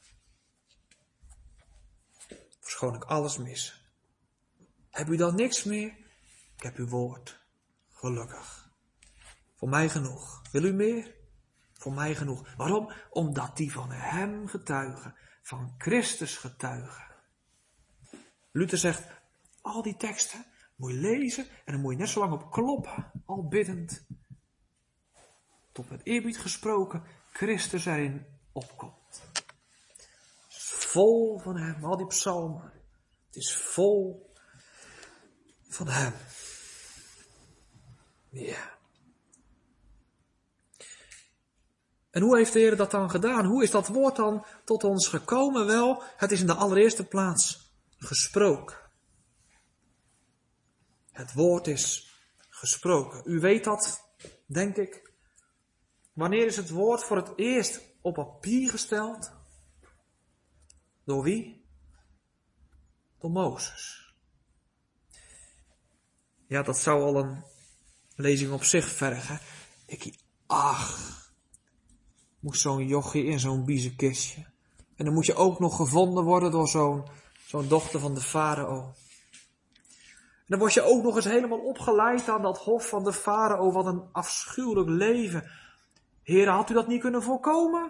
Verschoon ik alles mis. Heb u dan niks meer? Ik heb uw woord. Gelukkig. Voor mij genoeg. Wil u meer? Voor mij genoeg. Waarom? Omdat die van hem getuigen. Van Christus getuigen. Luther zegt, al die teksten moet je lezen en dan moet je net zo lang op kloppen, al biddend. Tot met eerbied gesproken, Christus erin opkomt. Het is vol van hem, al die psalmen. Het is vol van hem. Ja. En hoe heeft de Heer dat dan gedaan? Hoe is dat woord dan tot ons gekomen? Wel, het is in de allereerste plaats gesproken. Het woord is gesproken. U weet dat, denk ik. Wanneer is het woord voor het eerst op papier gesteld? Door wie? Door Mozes. Ja, dat zou al een lezing op zich vergen. Moest zo'n jochie in zo'n biezenkistje. En dan moet je ook nog gevonden worden door zo'n dochter van de farao. En dan word je ook nog eens helemaal opgeleid aan dat hof van de farao. Wat een afschuwelijk leven. Heere, had u dat niet kunnen voorkomen?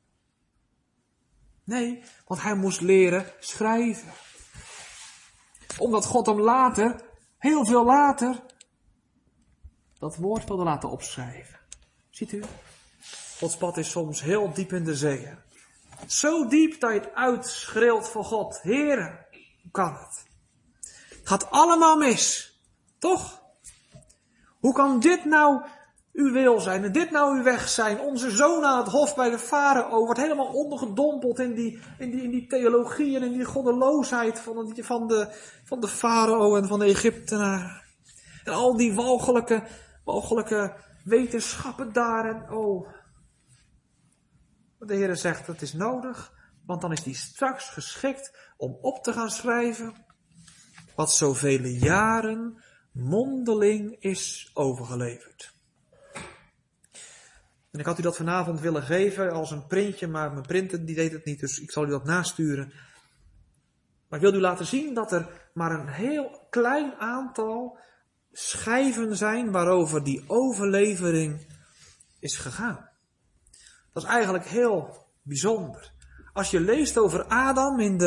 Nee, want hij moest leren schrijven. Omdat God hem later, heel veel later, dat woord wilde laten opschrijven. Ziet u? Gods pad is soms heel diep in de zee. Zo diep dat je het uitschreeuwt voor God. Heere, hoe kan het? Het gaat allemaal mis. Toch? Hoe kan dit nou uw wil zijn en dit nou uw weg zijn? Onze zoon aan het hof bij de farao wordt helemaal ondergedompeld in die theologie en in die goddeloosheid van de farao en van de Egyptenaren. En al die walgelijke wetenschappen daar en De Heer zegt, het is nodig, want dan is die straks geschikt om op te gaan schrijven wat zoveel jaren mondeling is overgeleverd. En ik had u dat vanavond willen geven als een printje, maar mijn printer die deed het niet, dus ik zal u dat nasturen. Maar ik wil u laten zien dat er maar een heel klein aantal schijven zijn waarover die overlevering is gegaan. Dat is eigenlijk heel bijzonder. Als je leest over Adam in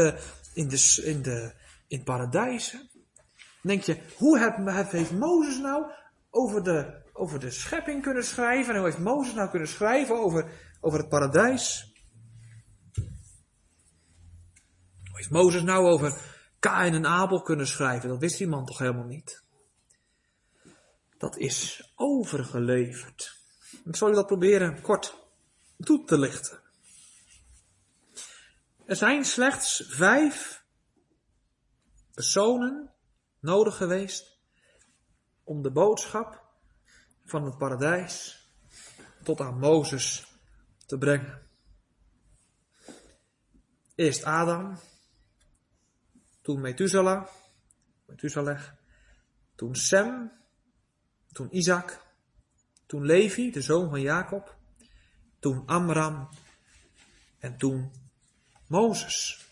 het paradijs, dan denk je, hoe heeft Mozes nou over de schepping kunnen schrijven? En hoe heeft Mozes nou kunnen schrijven over het paradijs? Hoe heeft Mozes nou over Kaïn en Abel kunnen schrijven? Dat wist die man toch helemaal niet? dat is overgeleverd. Ik zal u dat proberen kort toe te lichten. Er zijn slechts 5 personen nodig geweest om de boodschap van het paradijs tot aan Mozes te brengen. Eerst Adam, toen Methuselah, toen Sem, toen Isaac, toen Levi, de zoon van Jacob, toen Amram en toen Mozes.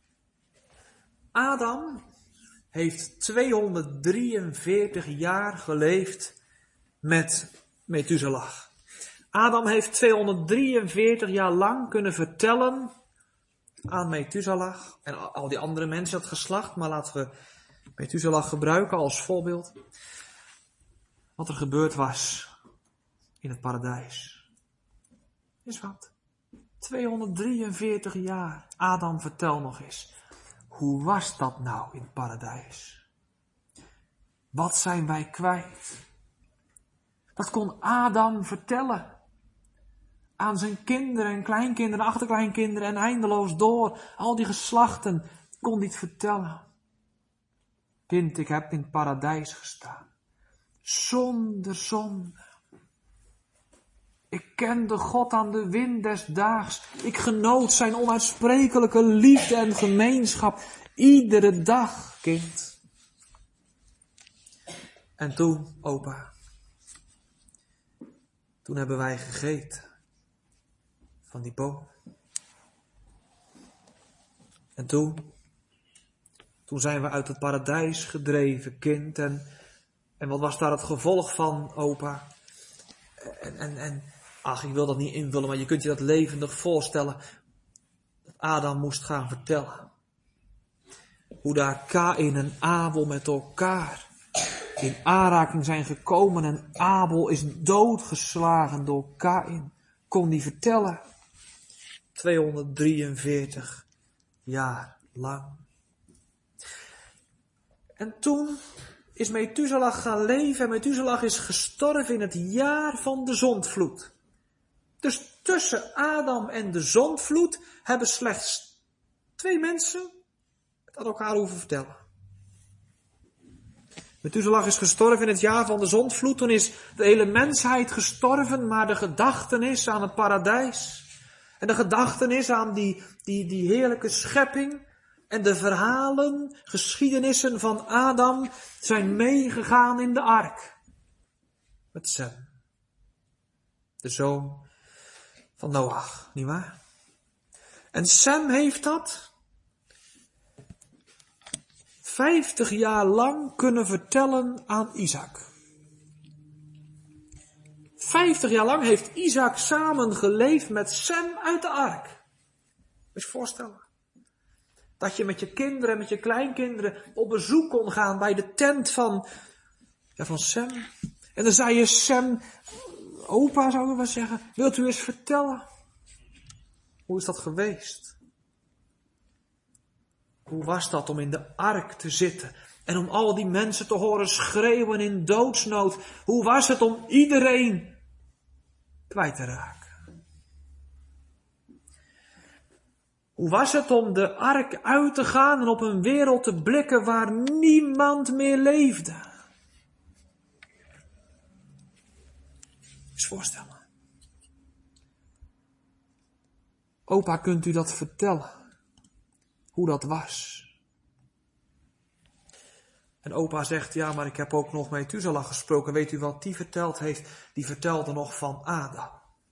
Adam heeft 243 jaar geleefd met Methuselah. Adam heeft 243 jaar lang kunnen vertellen aan Methuselah en al die andere mensen, het geslacht, maar laten we Methuselah gebruiken als voorbeeld, wat er gebeurd was in het paradijs. Is wat? 243 jaar. Adam, vertel nog eens. Hoe was dat nou in het paradijs? Wat zijn wij kwijt? Dat kon Adam vertellen. Aan zijn kinderen en kleinkinderen, achterkleinkinderen en eindeloos door. Al die geslachten kon hij het vertellen. Kind, ik heb in het paradijs gestaan. Zonder zonde. Ik kende God aan de wind des daags. Ik genoot zijn onuitsprekelijke liefde en gemeenschap. Iedere dag, kind. En toen, opa. Toen hebben wij gegeten. Van die boom. En toen zijn we uit het paradijs gedreven, kind. En wat was daar het gevolg van, opa? Ach, ik wil dat niet invullen, maar je kunt je dat levendig voorstellen. Dat Adam moest gaan vertellen. Hoe daar Kaïn en Abel met elkaar in aanraking zijn gekomen. En Abel is doodgeslagen door Kaïn. Kon die vertellen. 243 jaar lang. En toen is Methuselah gaan leven en Methuselah is gestorven in het jaar van de zondvloed. Dus tussen Adam en de zondvloed hebben slechts 2 mensen het aan elkaar hoeven vertellen. Methuselah is gestorven in het jaar van de zondvloed. Toen is de hele mensheid gestorven, maar de gedachtenis aan het paradijs en de gedachtenis aan die heerlijke schepping en de verhalen, geschiedenissen van Adam zijn meegegaan in de ark. Met Sem, de zoon van Noach, nietwaar? En Sem heeft dat 50 jaar lang kunnen vertellen aan Isaac. 50 jaar lang heeft Isaac samen geleefd met Sem uit de ark. Moet je voorstellen. Dat je met je kinderen en met je kleinkinderen op bezoek kon gaan bij de tent van Sem. En dan zei je Sem, opa zou ik wel zeggen, wilt u eens vertellen? Hoe is dat geweest? Hoe was dat om in de ark te zitten en om al die mensen te horen schreeuwen in doodsnood? Hoe was het om iedereen kwijt te raken? Hoe was het om de ark uit te gaan en op een wereld te blikken waar niemand meer leefde? Eens voorstellen. Opa, kunt u dat vertellen? Hoe dat was? En opa zegt, ja, maar ik heb ook nog met Methuselah gesproken. Weet u wat die verteld heeft? Die vertelde nog van Adam.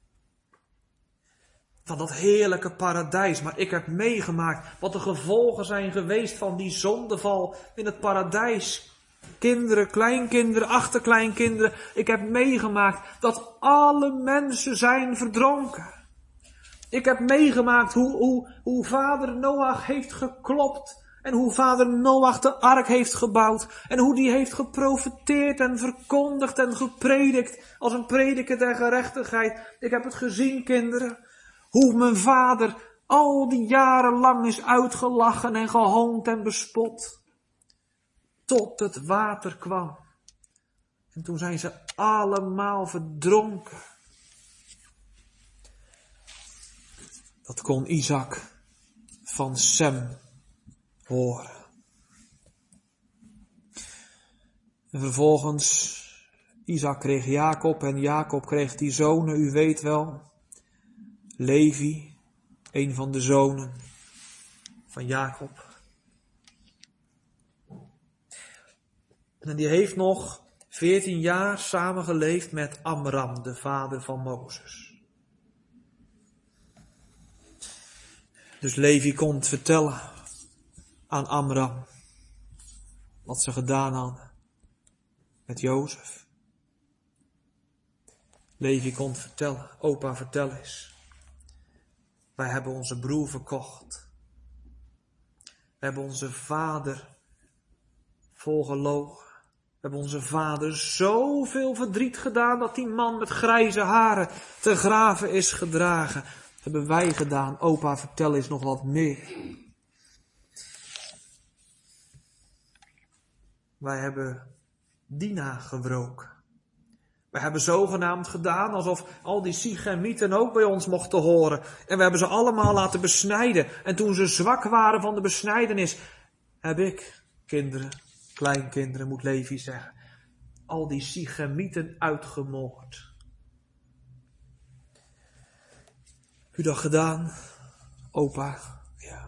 Van dat heerlijke paradijs. Maar ik heb meegemaakt wat de gevolgen zijn geweest van die zondeval in het paradijs. Kinderen, kleinkinderen, achterkleinkinderen. Ik heb meegemaakt dat alle mensen zijn verdronken. Ik heb meegemaakt hoe vader Noach heeft geklopt. En hoe vader Noach de ark heeft gebouwd. En hoe die heeft geprofeteerd en verkondigd en gepredikt. Als een prediker der gerechtigheid. Ik heb het gezien, kinderen. Hoe mijn vader al die jaren lang is uitgelachen en gehoond en bespot. Tot het water kwam. En toen zijn ze allemaal verdronken. Dat kon Isaac van Sem horen. En vervolgens, Isaac kreeg Jacob en Jacob kreeg die zonen, u weet wel. Levi, een van de zonen van Jacob. En die heeft nog 14 jaar samengeleefd met Amram, de vader van Mozes. Dus Levi kon het vertellen aan Amram wat ze gedaan hadden met Jozef. Levi kon het vertellen, opa vertel eens. Wij hebben onze broer verkocht. We hebben onze vader volgelogen. We hebben onze vader zoveel verdriet gedaan dat die man met grijze haren te graven is gedragen. Dat hebben wij gedaan. Opa, vertel eens nog wat meer. Wij hebben Dina gewroken. We hebben zogenaamd gedaan alsof al die Sichemieten ook bij ons mochten horen. En we hebben ze allemaal laten besnijden. En toen ze zwak waren van de besnijdenis, heb ik, kinderen, kleinkinderen moet Levi zeggen, al die Sichemieten uitgemoord. U dat gedaan, opa? Ja.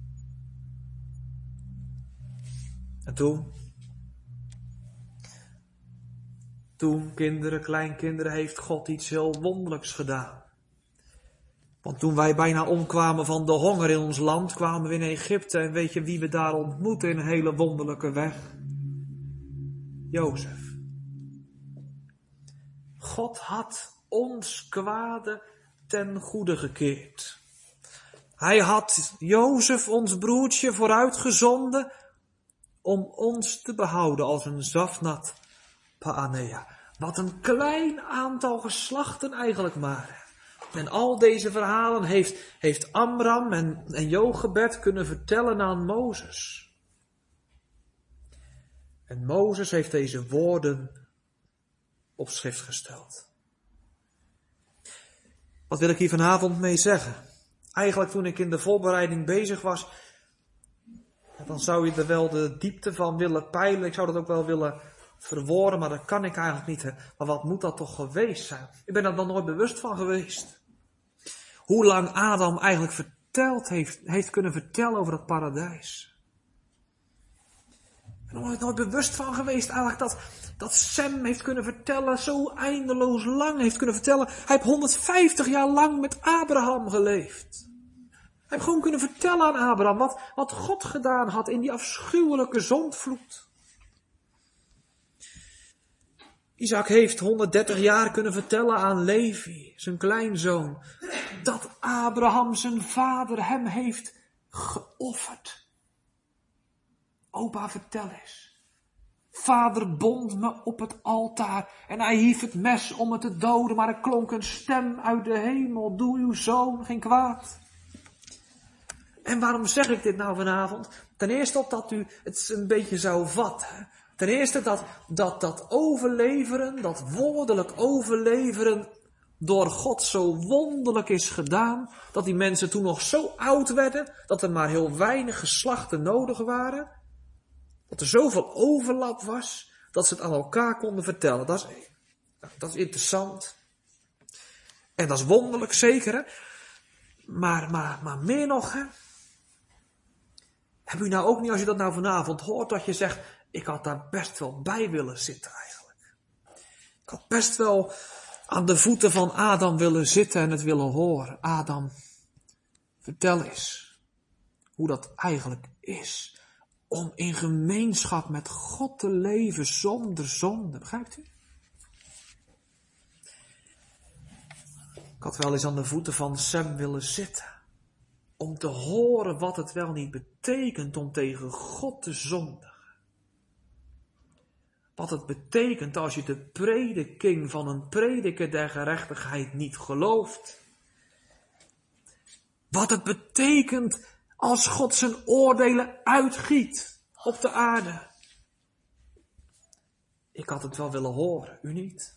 En toen, kinderen, kleinkinderen, heeft God iets heel wonderlijks gedaan. Want toen wij bijna omkwamen van de honger in ons land, kwamen we in Egypte. En weet je wie we daar ontmoeten in een hele wonderlijke weg? Jozef. God had ons kwade ten goede gekeerd. Hij had Jozef, ons broertje, vooruitgezonden om ons te behouden als een Zafnat Paanea. Wat een klein aantal geslachten eigenlijk maar. En al deze verhalen heeft Amram en Jochebed kunnen vertellen aan Mozes. En Mozes heeft deze woorden op schrift gesteld. Wat wil ik hier vanavond mee zeggen? Eigenlijk toen ik in de voorbereiding bezig was, dan zou je er wel de diepte van willen peilen. Ik zou dat ook wel willen verwoorden, maar dat kan ik eigenlijk niet. Hè. Maar wat moet dat toch geweest zijn? Ik ben er dan nooit bewust van geweest. Hoe lang Adam eigenlijk verteld heeft kunnen vertellen over dat paradijs. Ik ben er nooit bewust van geweest eigenlijk dat Sem heeft kunnen vertellen, zo eindeloos lang heeft kunnen vertellen. Hij heeft 150 jaar lang met Abraham geleefd. Hij heeft gewoon kunnen vertellen aan Abraham wat God gedaan had in die afschuwelijke zondvloed. Isaac heeft 130 jaar kunnen vertellen aan Levi, zijn kleinzoon, dat Abraham zijn vader hem heeft geofferd. Opa, vertel eens. Vader bond me op het altaar en hij hief het mes om me te doden, maar er klonk een stem uit de hemel, doe uw zoon geen kwaad. En waarom zeg ik dit nou vanavond? Ten eerste opdat u het een beetje zou vatten. Ten eerste dat overleveren, dat woordelijk overleveren door God zo wonderlijk is gedaan, dat die mensen toen nog zo oud werden, dat er maar heel weinig geslachten nodig waren, dat er zoveel overlap was, dat ze het aan elkaar konden vertellen. Dat is interessant. En dat is wonderlijk zeker, hè? Maar meer nog, hè? Heb u nou ook niet, als je dat nou vanavond hoort, dat je zegt, ik had daar best wel bij willen zitten eigenlijk. Ik had best wel aan de voeten van Adam willen zitten en het willen horen. Adam, vertel eens hoe dat eigenlijk is om in gemeenschap met God te leven zonder zonde. Begrijpt u? Ik had wel eens aan de voeten van Sem willen zitten. Om te horen wat het wel niet betekent om tegen God te zondigen. Wat het betekent als je de prediking van een prediker der gerechtigheid niet gelooft. Wat het betekent als God zijn oordelen uitgiet op de aarde. Ik had het wel willen horen, u niet.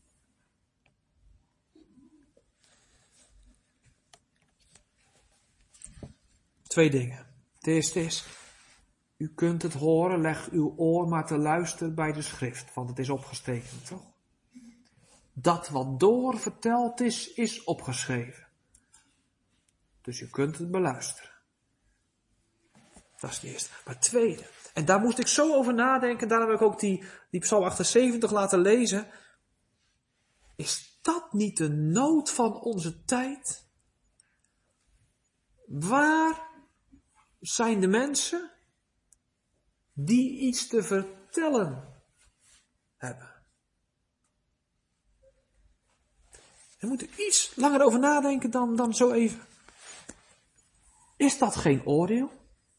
Twee dingen. Het eerste is, u kunt het horen, leg uw oor maar te luisteren bij de schrift, want het is opgetekend, toch? Dat wat doorverteld is, is opgeschreven. Dus u kunt het beluisteren. Dat is het eerste. Maar het tweede, en daar moest ik zo over nadenken, daarom heb ik ook die Psalm 78 laten lezen. Is dat niet de nood van onze tijd? Waar zijn de mensen die iets te vertellen hebben? Daar moet ik iets langer over nadenken dan zo even. Is dat geen oordeel?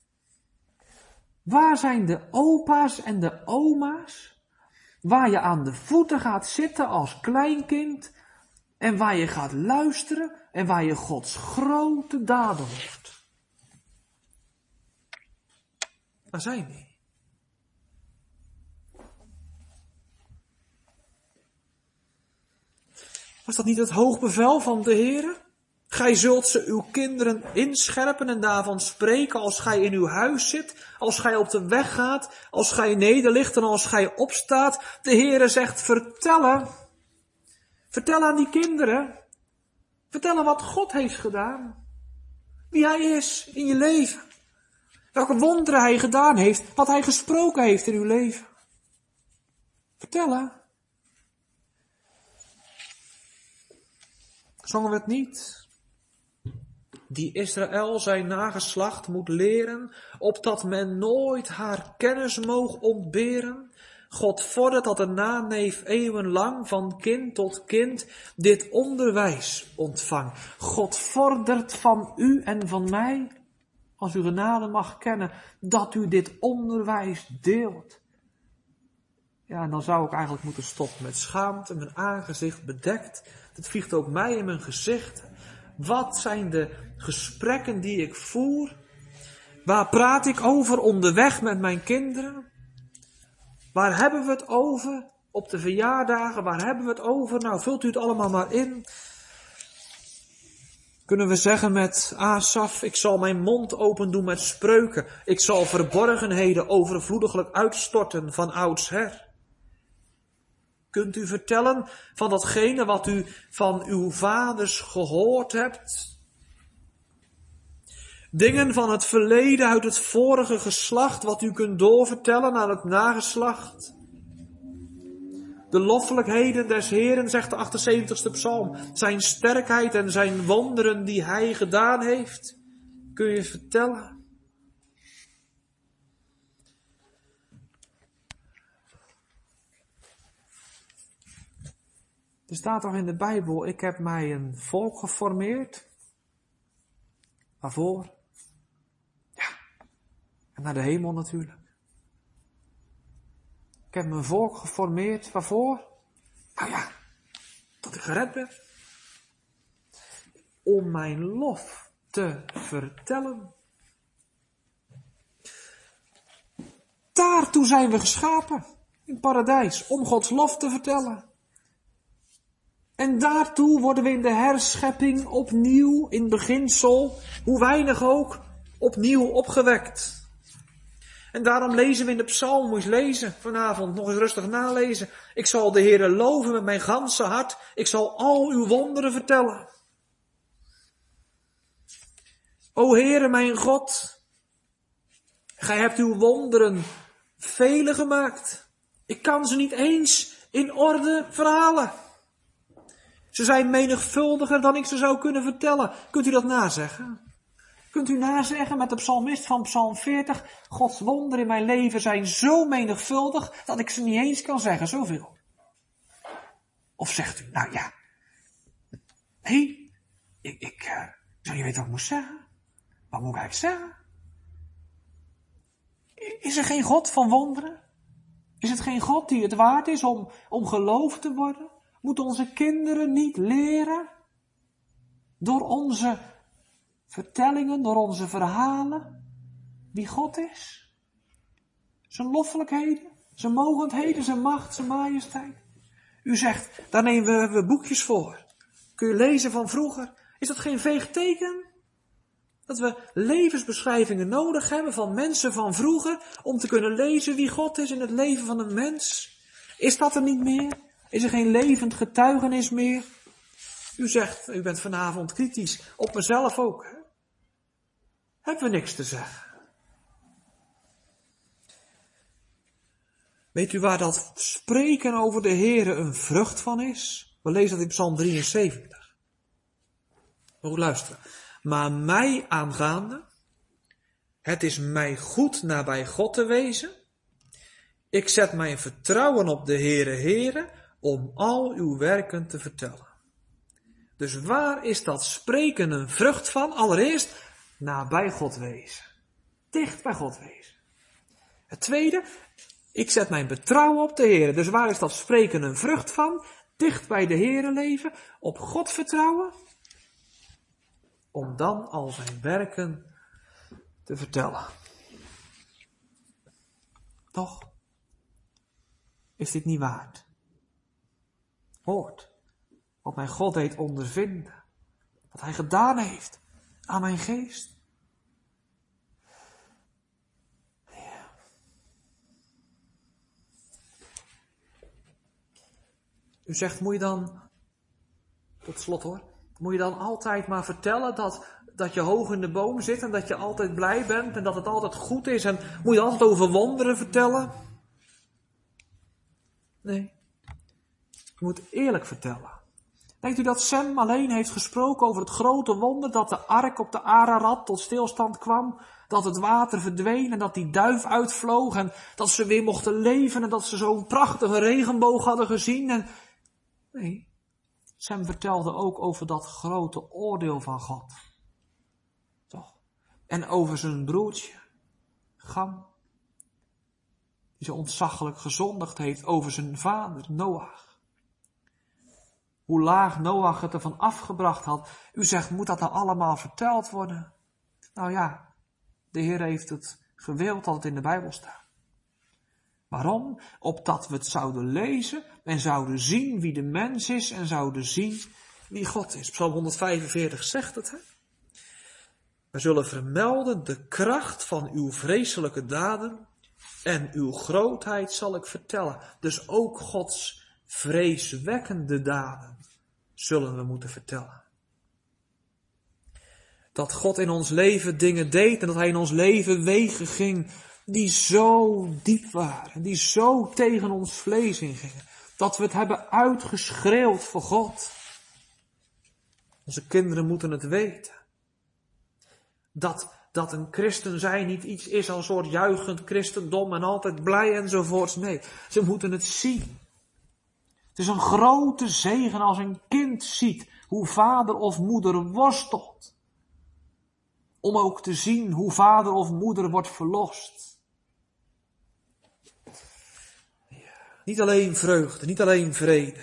Waar zijn de opa's en de oma's? Waar je aan de voeten gaat zitten als kleinkind en waar je gaat luisteren en waar je Gods grote daden hoort. Waar zijn die? Was dat niet het hoogbevel van de Heere? Gij zult ze uw kinderen inscherpen en daarvan spreken als gij in uw huis zit, als gij op de weg gaat, als gij nederligt en als gij opstaat. De Heere zegt vertellen. Vertel aan die kinderen. Vertellen wat God heeft gedaan. Wie Hij is in je leven. Welke wonderen Hij gedaan heeft. Wat Hij gesproken heeft in uw leven. Vertellen. Zongen we het niet? Die Israël zijn nageslacht moet leren, opdat men nooit haar kennis moog ontberen. God vordert dat de naneef eeuwenlang van kind tot kind dit onderwijs ontvang. God vordert van u en van mij, als u genade mag kennen, dat u dit onderwijs deelt. Ja, en dan zou ik eigenlijk moeten stoppen met schaamte, mijn aangezicht bedekt. Het vliegt ook mij in mijn gezicht. Wat zijn de gesprekken die ik voer? Waar praat ik over onderweg met mijn kinderen? Waar hebben we het over op de verjaardagen? Waar hebben we het over? Nou, vult u het allemaal maar in. Kunnen we zeggen met Asaf, ik zal mijn mond open doen met spreuken. Ik zal verborgenheden overvloediglijk uitstorten van oudsher. Kunt u vertellen van datgene wat u van uw vaders gehoord hebt? Dingen van het verleden uit het vorige geslacht, wat u kunt doorvertellen aan het nageslacht? De loffelijkheden des Heeren, zegt de 78ste psalm, zijn sterkheid en zijn wonderen die Hij gedaan heeft, kun je vertellen. Er staat toch in de Bijbel, ik heb mij een volk geformeerd. Waarvoor? Ja, en naar de hemel natuurlijk. Ik heb mijn volk geformeerd, waarvoor? Nou ja, dat ik gered ben. Om mijn lof te vertellen. Daartoe zijn we geschapen, in het paradijs, om Gods lof te vertellen. En daartoe worden we in de herschepping opnieuw, in beginsel, hoe weinig ook, opnieuw opgewekt. En daarom lezen we in de psalm, moet je eens lezen vanavond, nog eens rustig nalezen. Ik zal de Heere loven met mijn ganse hart, ik zal al uw wonderen vertellen. O Heere mijn God, gij hebt uw wonderen vele gemaakt. Ik kan ze niet eens in orde verhalen. Ze zijn menigvuldiger dan ik ze zou kunnen vertellen. Kunt u dat nazeggen? Kunt u nazeggen met de psalmist van psalm 40. Gods wonderen in mijn leven zijn zo menigvuldig dat ik ze niet eens kan zeggen, zoveel. Of zegt u, nou ja, nee, ik zou niet weten wat ik moet zeggen. Wat moet ik eigenlijk zeggen? Is er geen God van wonderen? Is het geen God die het waard is om geloofd te worden? Moeten onze kinderen niet leren door onze vertellingen, door onze verhalen, wie God is? Zijn loffelijkheden, Zijn mogendheden, zijn macht, zijn majesteit. U zegt, daar nemen we boekjes voor. Kun je lezen van vroeger? Is dat geen veeg teken? Dat we levensbeschrijvingen nodig hebben van mensen van vroeger om te kunnen lezen wie God is in het leven van een mens? Is dat er niet meer? Is er geen levend getuigenis meer? U zegt, u bent vanavond kritisch, op mezelf ook. Hè? Hebben we niks te zeggen? Weet u waar dat spreken over de Heere een vrucht van is? We lezen dat in Psalm 73. Moet luisteren. Maar mij aangaande, het is mij goed nabij God te wezen. Ik zet mijn vertrouwen op de Heere, om al uw werken te vertellen. Dus waar is dat spreken een vrucht van? Allereerst, nabij God wezen. Dicht bij God wezen. Het tweede, ik zet mijn betrouwen op de Heere. Dus waar is dat spreken een vrucht van? Dicht bij de Heere leven, op God vertrouwen. Om dan al zijn werken te vertellen. Toch? Is dit niet waard? Hoort wat mijn God deed ondervinden. Wat hij gedaan heeft aan mijn geest. Ja. U zegt, moet je dan, tot slot hoor, moet je dan altijd maar vertellen dat je hoog in de boom zit en dat je altijd blij bent en dat het altijd goed is en moet je altijd over wonderen vertellen? Nee. Je moet eerlijk vertellen. Denkt u dat Sem alleen heeft gesproken over het grote wonder dat de ark op de Ararat tot stilstand kwam, dat het water verdween en dat die duif uitvloog en dat ze weer mochten leven en dat ze zo'n prachtige regenboog hadden gezien en... Nee. Sem vertelde ook over dat grote oordeel van God. Toch? En over zijn broertje, Gam, die zo ontzaglijk gezondigd heeft over zijn vader, Noach. Hoe laag Noach het ervan afgebracht had. U zegt, moet dat nou allemaal verteld worden? Nou ja, de Heer heeft het gewild dat het in de Bijbel staat. Waarom? Opdat we het zouden lezen en zouden zien wie de mens is en zouden zien wie God is. Psalm 145 zegt het, hè? We zullen vermelden de kracht van uw vreselijke daden en uw grootheid zal ik vertellen. Dus ook Gods vreeswekkende daden zullen we moeten vertellen. Dat God in ons leven dingen deed en dat hij in ons leven wegen ging die zo diep waren, die zo tegen ons vlees ingingen, dat we het hebben uitgeschreeuwd voor God. Onze kinderen moeten het weten. Dat een christen zijn niet iets is als een soort juichend christendom en altijd blij enzovoorts. Nee, ze moeten het zien. Het is een grote zegen als een kind ziet hoe vader of moeder worstelt. Om ook te zien hoe vader of moeder wordt verlost. Niet alleen vreugde, niet alleen vrede.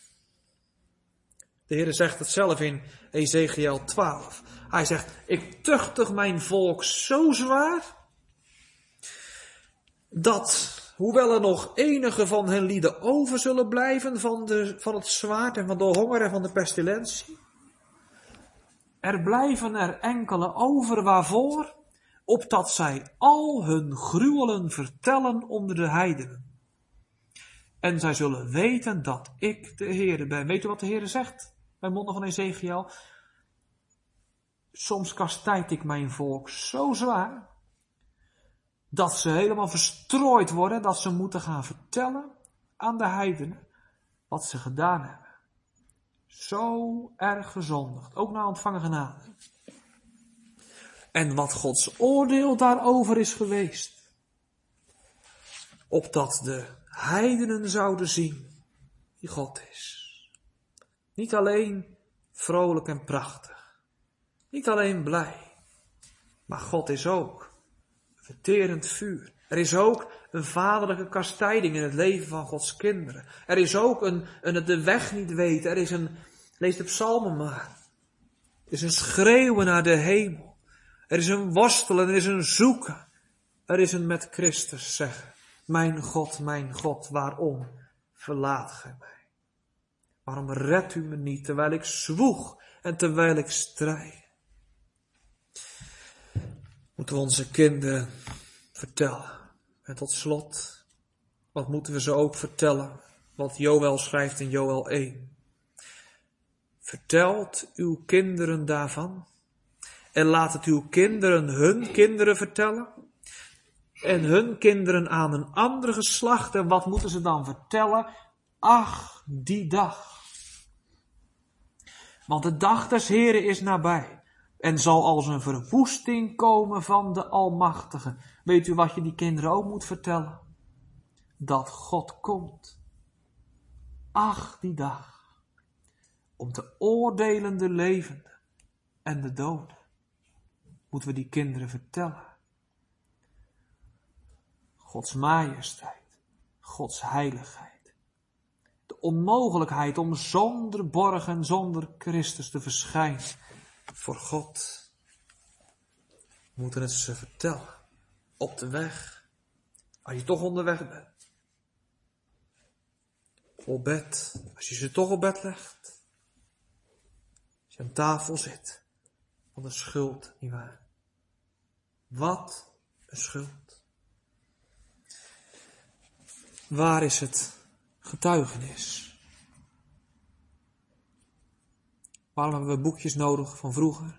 De Heer zegt het zelf in Ezekiel 12. Hij zegt, ik tuchtig mijn volk zo zwaar, dat, hoewel er nog enige van hen lieden over zullen blijven van het zwaard en van de honger en van de pestilentie, er blijven er enkele over waarvoor, opdat zij al hun gruwelen vertellen onder de heidenen. En zij zullen weten dat ik de Heere ben. Weet u wat de Heere zegt bij monden van Ezekiel? Soms kastijd ik mijn volk zo zwaar, dat ze helemaal verstrooid worden, dat ze moeten gaan vertellen aan de heidenen wat ze gedaan hebben. Zo erg gezondigd, ook na ontvangen genade. En wat Gods oordeel daarover is geweest. Opdat de heidenen zouden zien wie God is. Niet alleen vrolijk en prachtig. Niet alleen blij. Maar God is ook verterend vuur. Er is ook een vaderlijke kastijding in het leven van Gods kinderen. Er is ook een de weg niet weten. Er is lees de psalmen maar. Er is een schreeuwen naar de hemel. Er is een worstelen, er is een zoeken. Er is een met Christus zeggen. mijn God, waarom verlaat gij mij? Waarom redt u me niet, terwijl ik zwoeg en terwijl ik strijd? Moeten we onze kinderen vertellen. En tot slot, wat moeten we ze ook vertellen? Wat Joël schrijft in Joël 1. Vertelt uw kinderen daarvan. En laat het uw kinderen hun kinderen vertellen. En hun kinderen aan een ander geslacht. En wat moeten ze dan vertellen? Ach, die dag. Want de dag des Heren is nabij. En zal als een verwoesting komen van de Almachtige. Weet u wat je die kinderen ook moet vertellen? Dat God komt. Ach, die dag. Om te oordelen de levenden en de doden. Moeten we die kinderen vertellen. Gods majesteit. Gods heiligheid. De onmogelijkheid om zonder borg en zonder Christus te verschijnen voor God. We moeten het ze vertellen. Op de weg. Als je toch onderweg bent. Op bed. Als je ze toch op bed legt. Als je aan tafel zit. Van de schuld, nietwaar? Wat een schuld. Waar is het getuigenis? Waarom hebben we boekjes nodig van vroeger?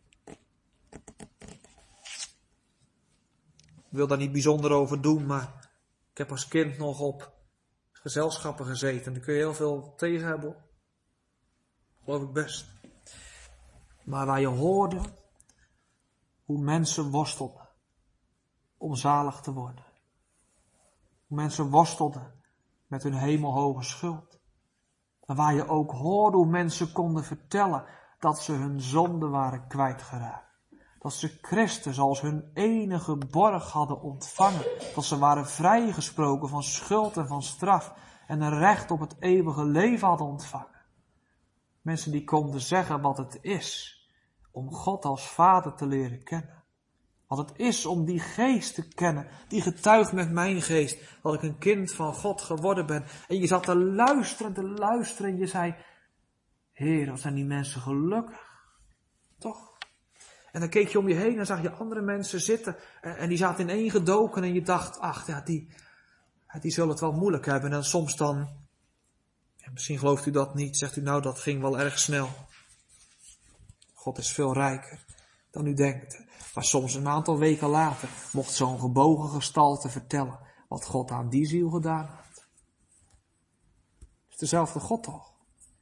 Ik wil daar niet bijzonder over doen, maar ik heb als kind nog op gezelschappen gezeten. Daar kun je heel veel tegen hebben. Geloof ik best. Maar waar je hoorde hoe mensen worstelden om zalig te worden. Hoe mensen worstelden met hun hemelhoge schuld. Maar waar je ook hoorde hoe mensen konden vertellen dat ze hun zonde waren kwijtgeraakt. Dat ze Christus als hun enige borg hadden ontvangen. Dat ze waren vrijgesproken van schuld en van straf. En een recht op het eeuwige leven hadden ontvangen. Mensen die konden zeggen wat het is om God als Vader te leren kennen. Wat het is om die geest te kennen, die getuigt met mijn geest, dat ik een kind van God geworden ben. En je zat te luisteren en je zei, Heer, wat zijn die mensen gelukkig. Toch? En dan keek je om je heen en zag je andere mensen zitten en die zaten ineengedoken en je dacht, ach ja, die zullen het wel moeilijk hebben. En soms dan, ja, misschien gelooft u dat niet, zegt u nou dat ging wel erg snel. God is veel rijker dan u denkt. Maar soms een aantal weken later mocht zo'n gebogen gestalte vertellen wat God aan die ziel gedaan had. Het is dezelfde God toch?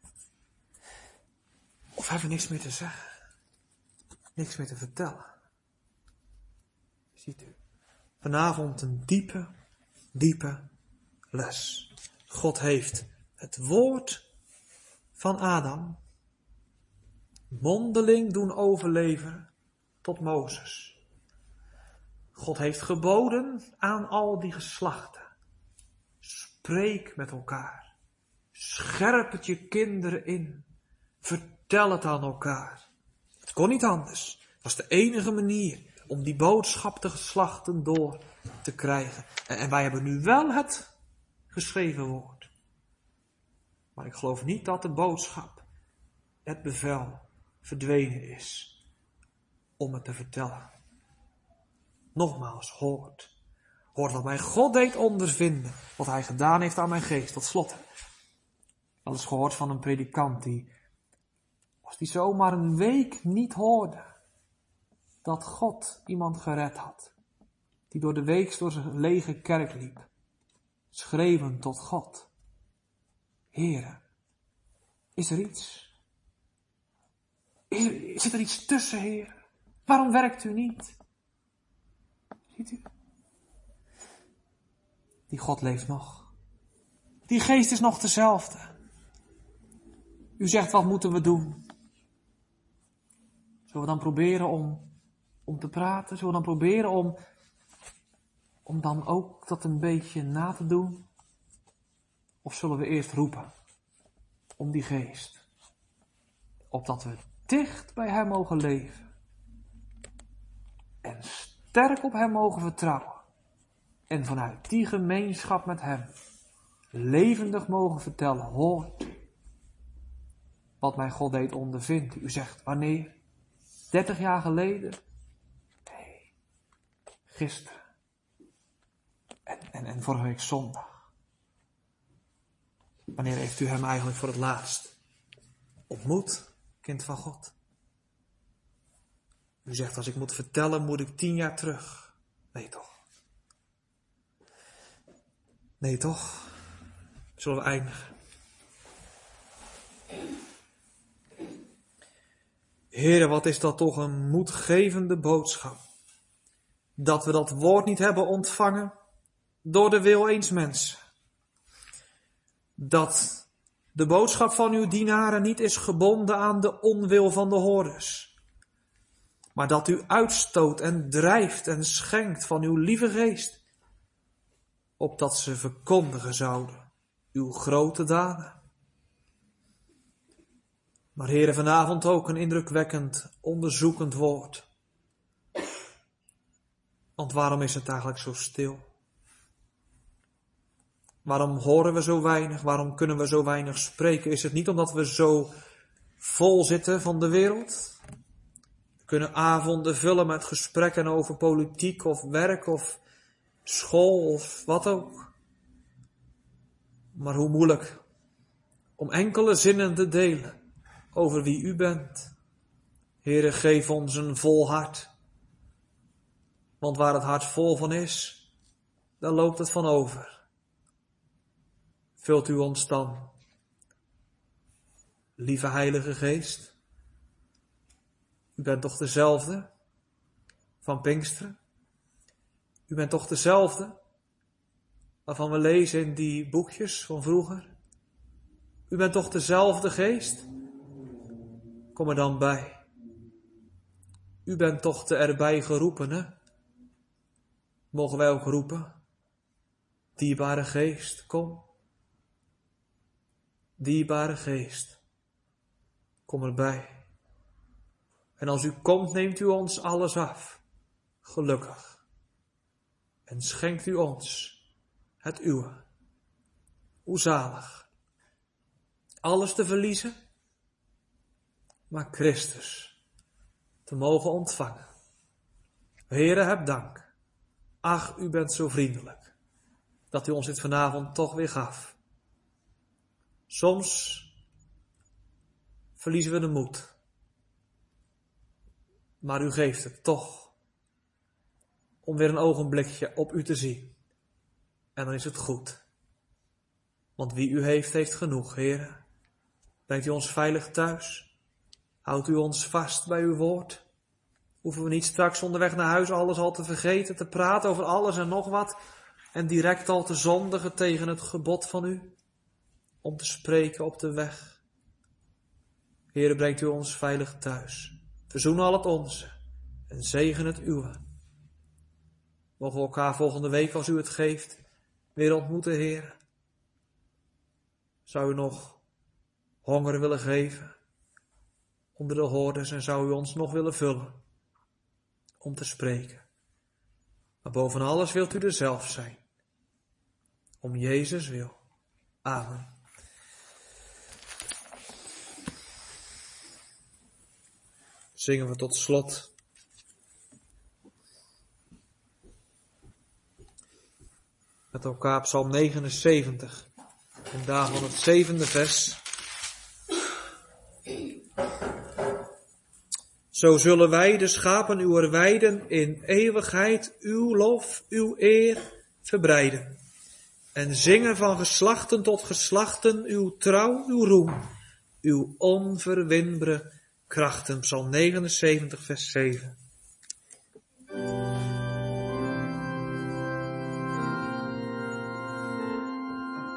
Of hebben we niks meer te zeggen? Niks meer te vertellen? Ziet u? Vanavond een diepe les. God heeft het woord van Adam mondeling doen overleveren tot Mozes. God heeft geboden aan al die geslachten. Spreek met elkaar. Scherp het je kinderen in. Vertel het aan elkaar. Het kon niet anders. Het was de enige manier om die boodschap de geslachten door te krijgen. En wij hebben nu wel het geschreven woord. Maar ik geloof niet dat de boodschap, het bevel, verdwenen is om het te vertellen. Nogmaals, hoort wat mij God deed ondervinden, wat hij gedaan heeft aan mijn geest. Tot slot, dat is gehoord van een predikant die, als die zomaar een week niet hoorde dat God iemand gered had, die door de week door zijn lege kerk liep, schreeuwend tot God, Heere, is er iets? Zit er iets tussen, Heer? Waarom werkt u niet? Ziet u? Die God leeft nog. Die geest is nog dezelfde. U zegt, wat moeten we doen? Zullen we dan proberen om te praten? Zullen we dan proberen om dan ook dat een beetje na te doen? Of zullen we eerst roepen om die geest? Opdat we dicht bij hem mogen leven. En sterk op hem mogen vertrouwen. En vanuit die gemeenschap met hem levendig mogen vertellen, hoort wat mijn God deed ondervinden. U zegt, wanneer? 30 jaar geleden? Nee, gisteren. En vorige week zondag. Wanneer heeft u hem eigenlijk voor het laatst ontmoet, kind van God? U zegt, als ik moet vertellen, moet ik 10 jaar terug. Nee toch? Nee toch? Zullen we eindigen? Heere, wat is dat toch een moedgevende boodschap. Dat we dat woord niet hebben ontvangen door de wil eens mensen. Dat de boodschap van uw dienaren niet is gebonden aan de onwil van de hoorders. Maar dat u uitstoot en drijft en schenkt van uw lieve geest. Opdat ze verkondigen zouden uw grote daden. Maar Heere, vanavond ook een indrukwekkend, onderzoekend woord. Want waarom is het eigenlijk zo stil? Waarom horen we zo weinig? Waarom kunnen we zo weinig spreken? Is het niet omdat we zo vol zitten van de wereld? We kunnen avonden vullen met gesprekken over politiek of werk of school of wat ook. Maar hoe moeilijk om enkele zinnen te delen over wie u bent. Heere, geef ons een vol hart. Want waar het hart vol van is, daar loopt het van over. Vult u ons dan, lieve Heilige Geest. U bent toch dezelfde van Pinksteren? U bent toch dezelfde waarvan we lezen in die boekjes van vroeger? U bent toch dezelfde Geest? Kom er dan bij. U bent toch de erbij geroepene? Mogen wij ook roepen? Dierbare Geest, kom. Dierbare Geest, kom erbij. En als u komt, neemt u ons alles af. Gelukkig. En schenkt u ons het uwe. Hoe zalig. Alles te verliezen, maar Christus te mogen ontvangen. Heere, heb dank. Ach, u bent zo vriendelijk, dat u ons dit vanavond toch weer gaf. Soms verliezen we de moed, maar u geeft het toch, om weer een ogenblikje op u te zien. En dan is het goed, want wie u heeft, heeft genoeg, Heere. Brengt u ons veilig thuis, houdt u ons vast bij uw woord. Hoeven we niet straks onderweg naar huis alles al te vergeten, te praten over alles en nog wat, en direct al te zondigen tegen het gebod van u, om te spreken op de weg. Heere, brengt u ons veilig thuis. Verzoen al het onze en zegen het uwe. Mogen we elkaar volgende week, als u het geeft, weer ontmoeten, Heere. Zou u nog honger willen geven onder de hoorders en zou u ons nog willen vullen om te spreken. Maar boven alles wilt u er zelf zijn. Om Jezus wil. Amen. Zingen we tot slot met elkaar Psalm 79 en daarvan het 7e vers. Zo zullen wij de schapen uwer weiden in eeuwigheid uw lof, uw eer verbreiden. En zingen van geslachten tot geslachten uw trouw, uw roem, uw onverwinbare krachten. Psalm 79 vers 7.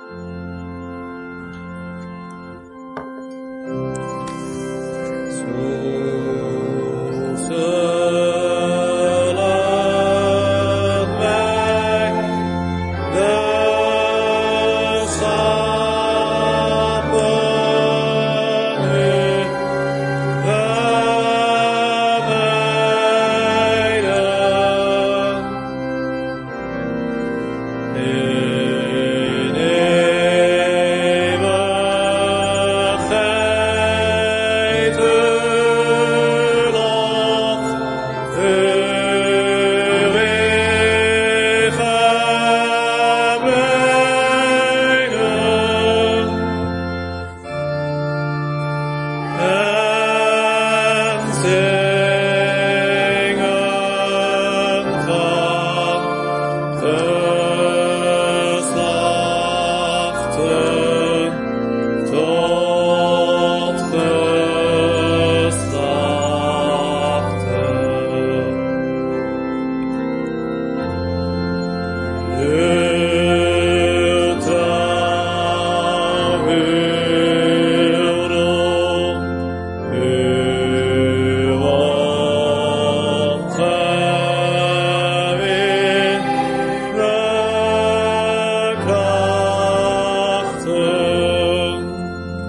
Zo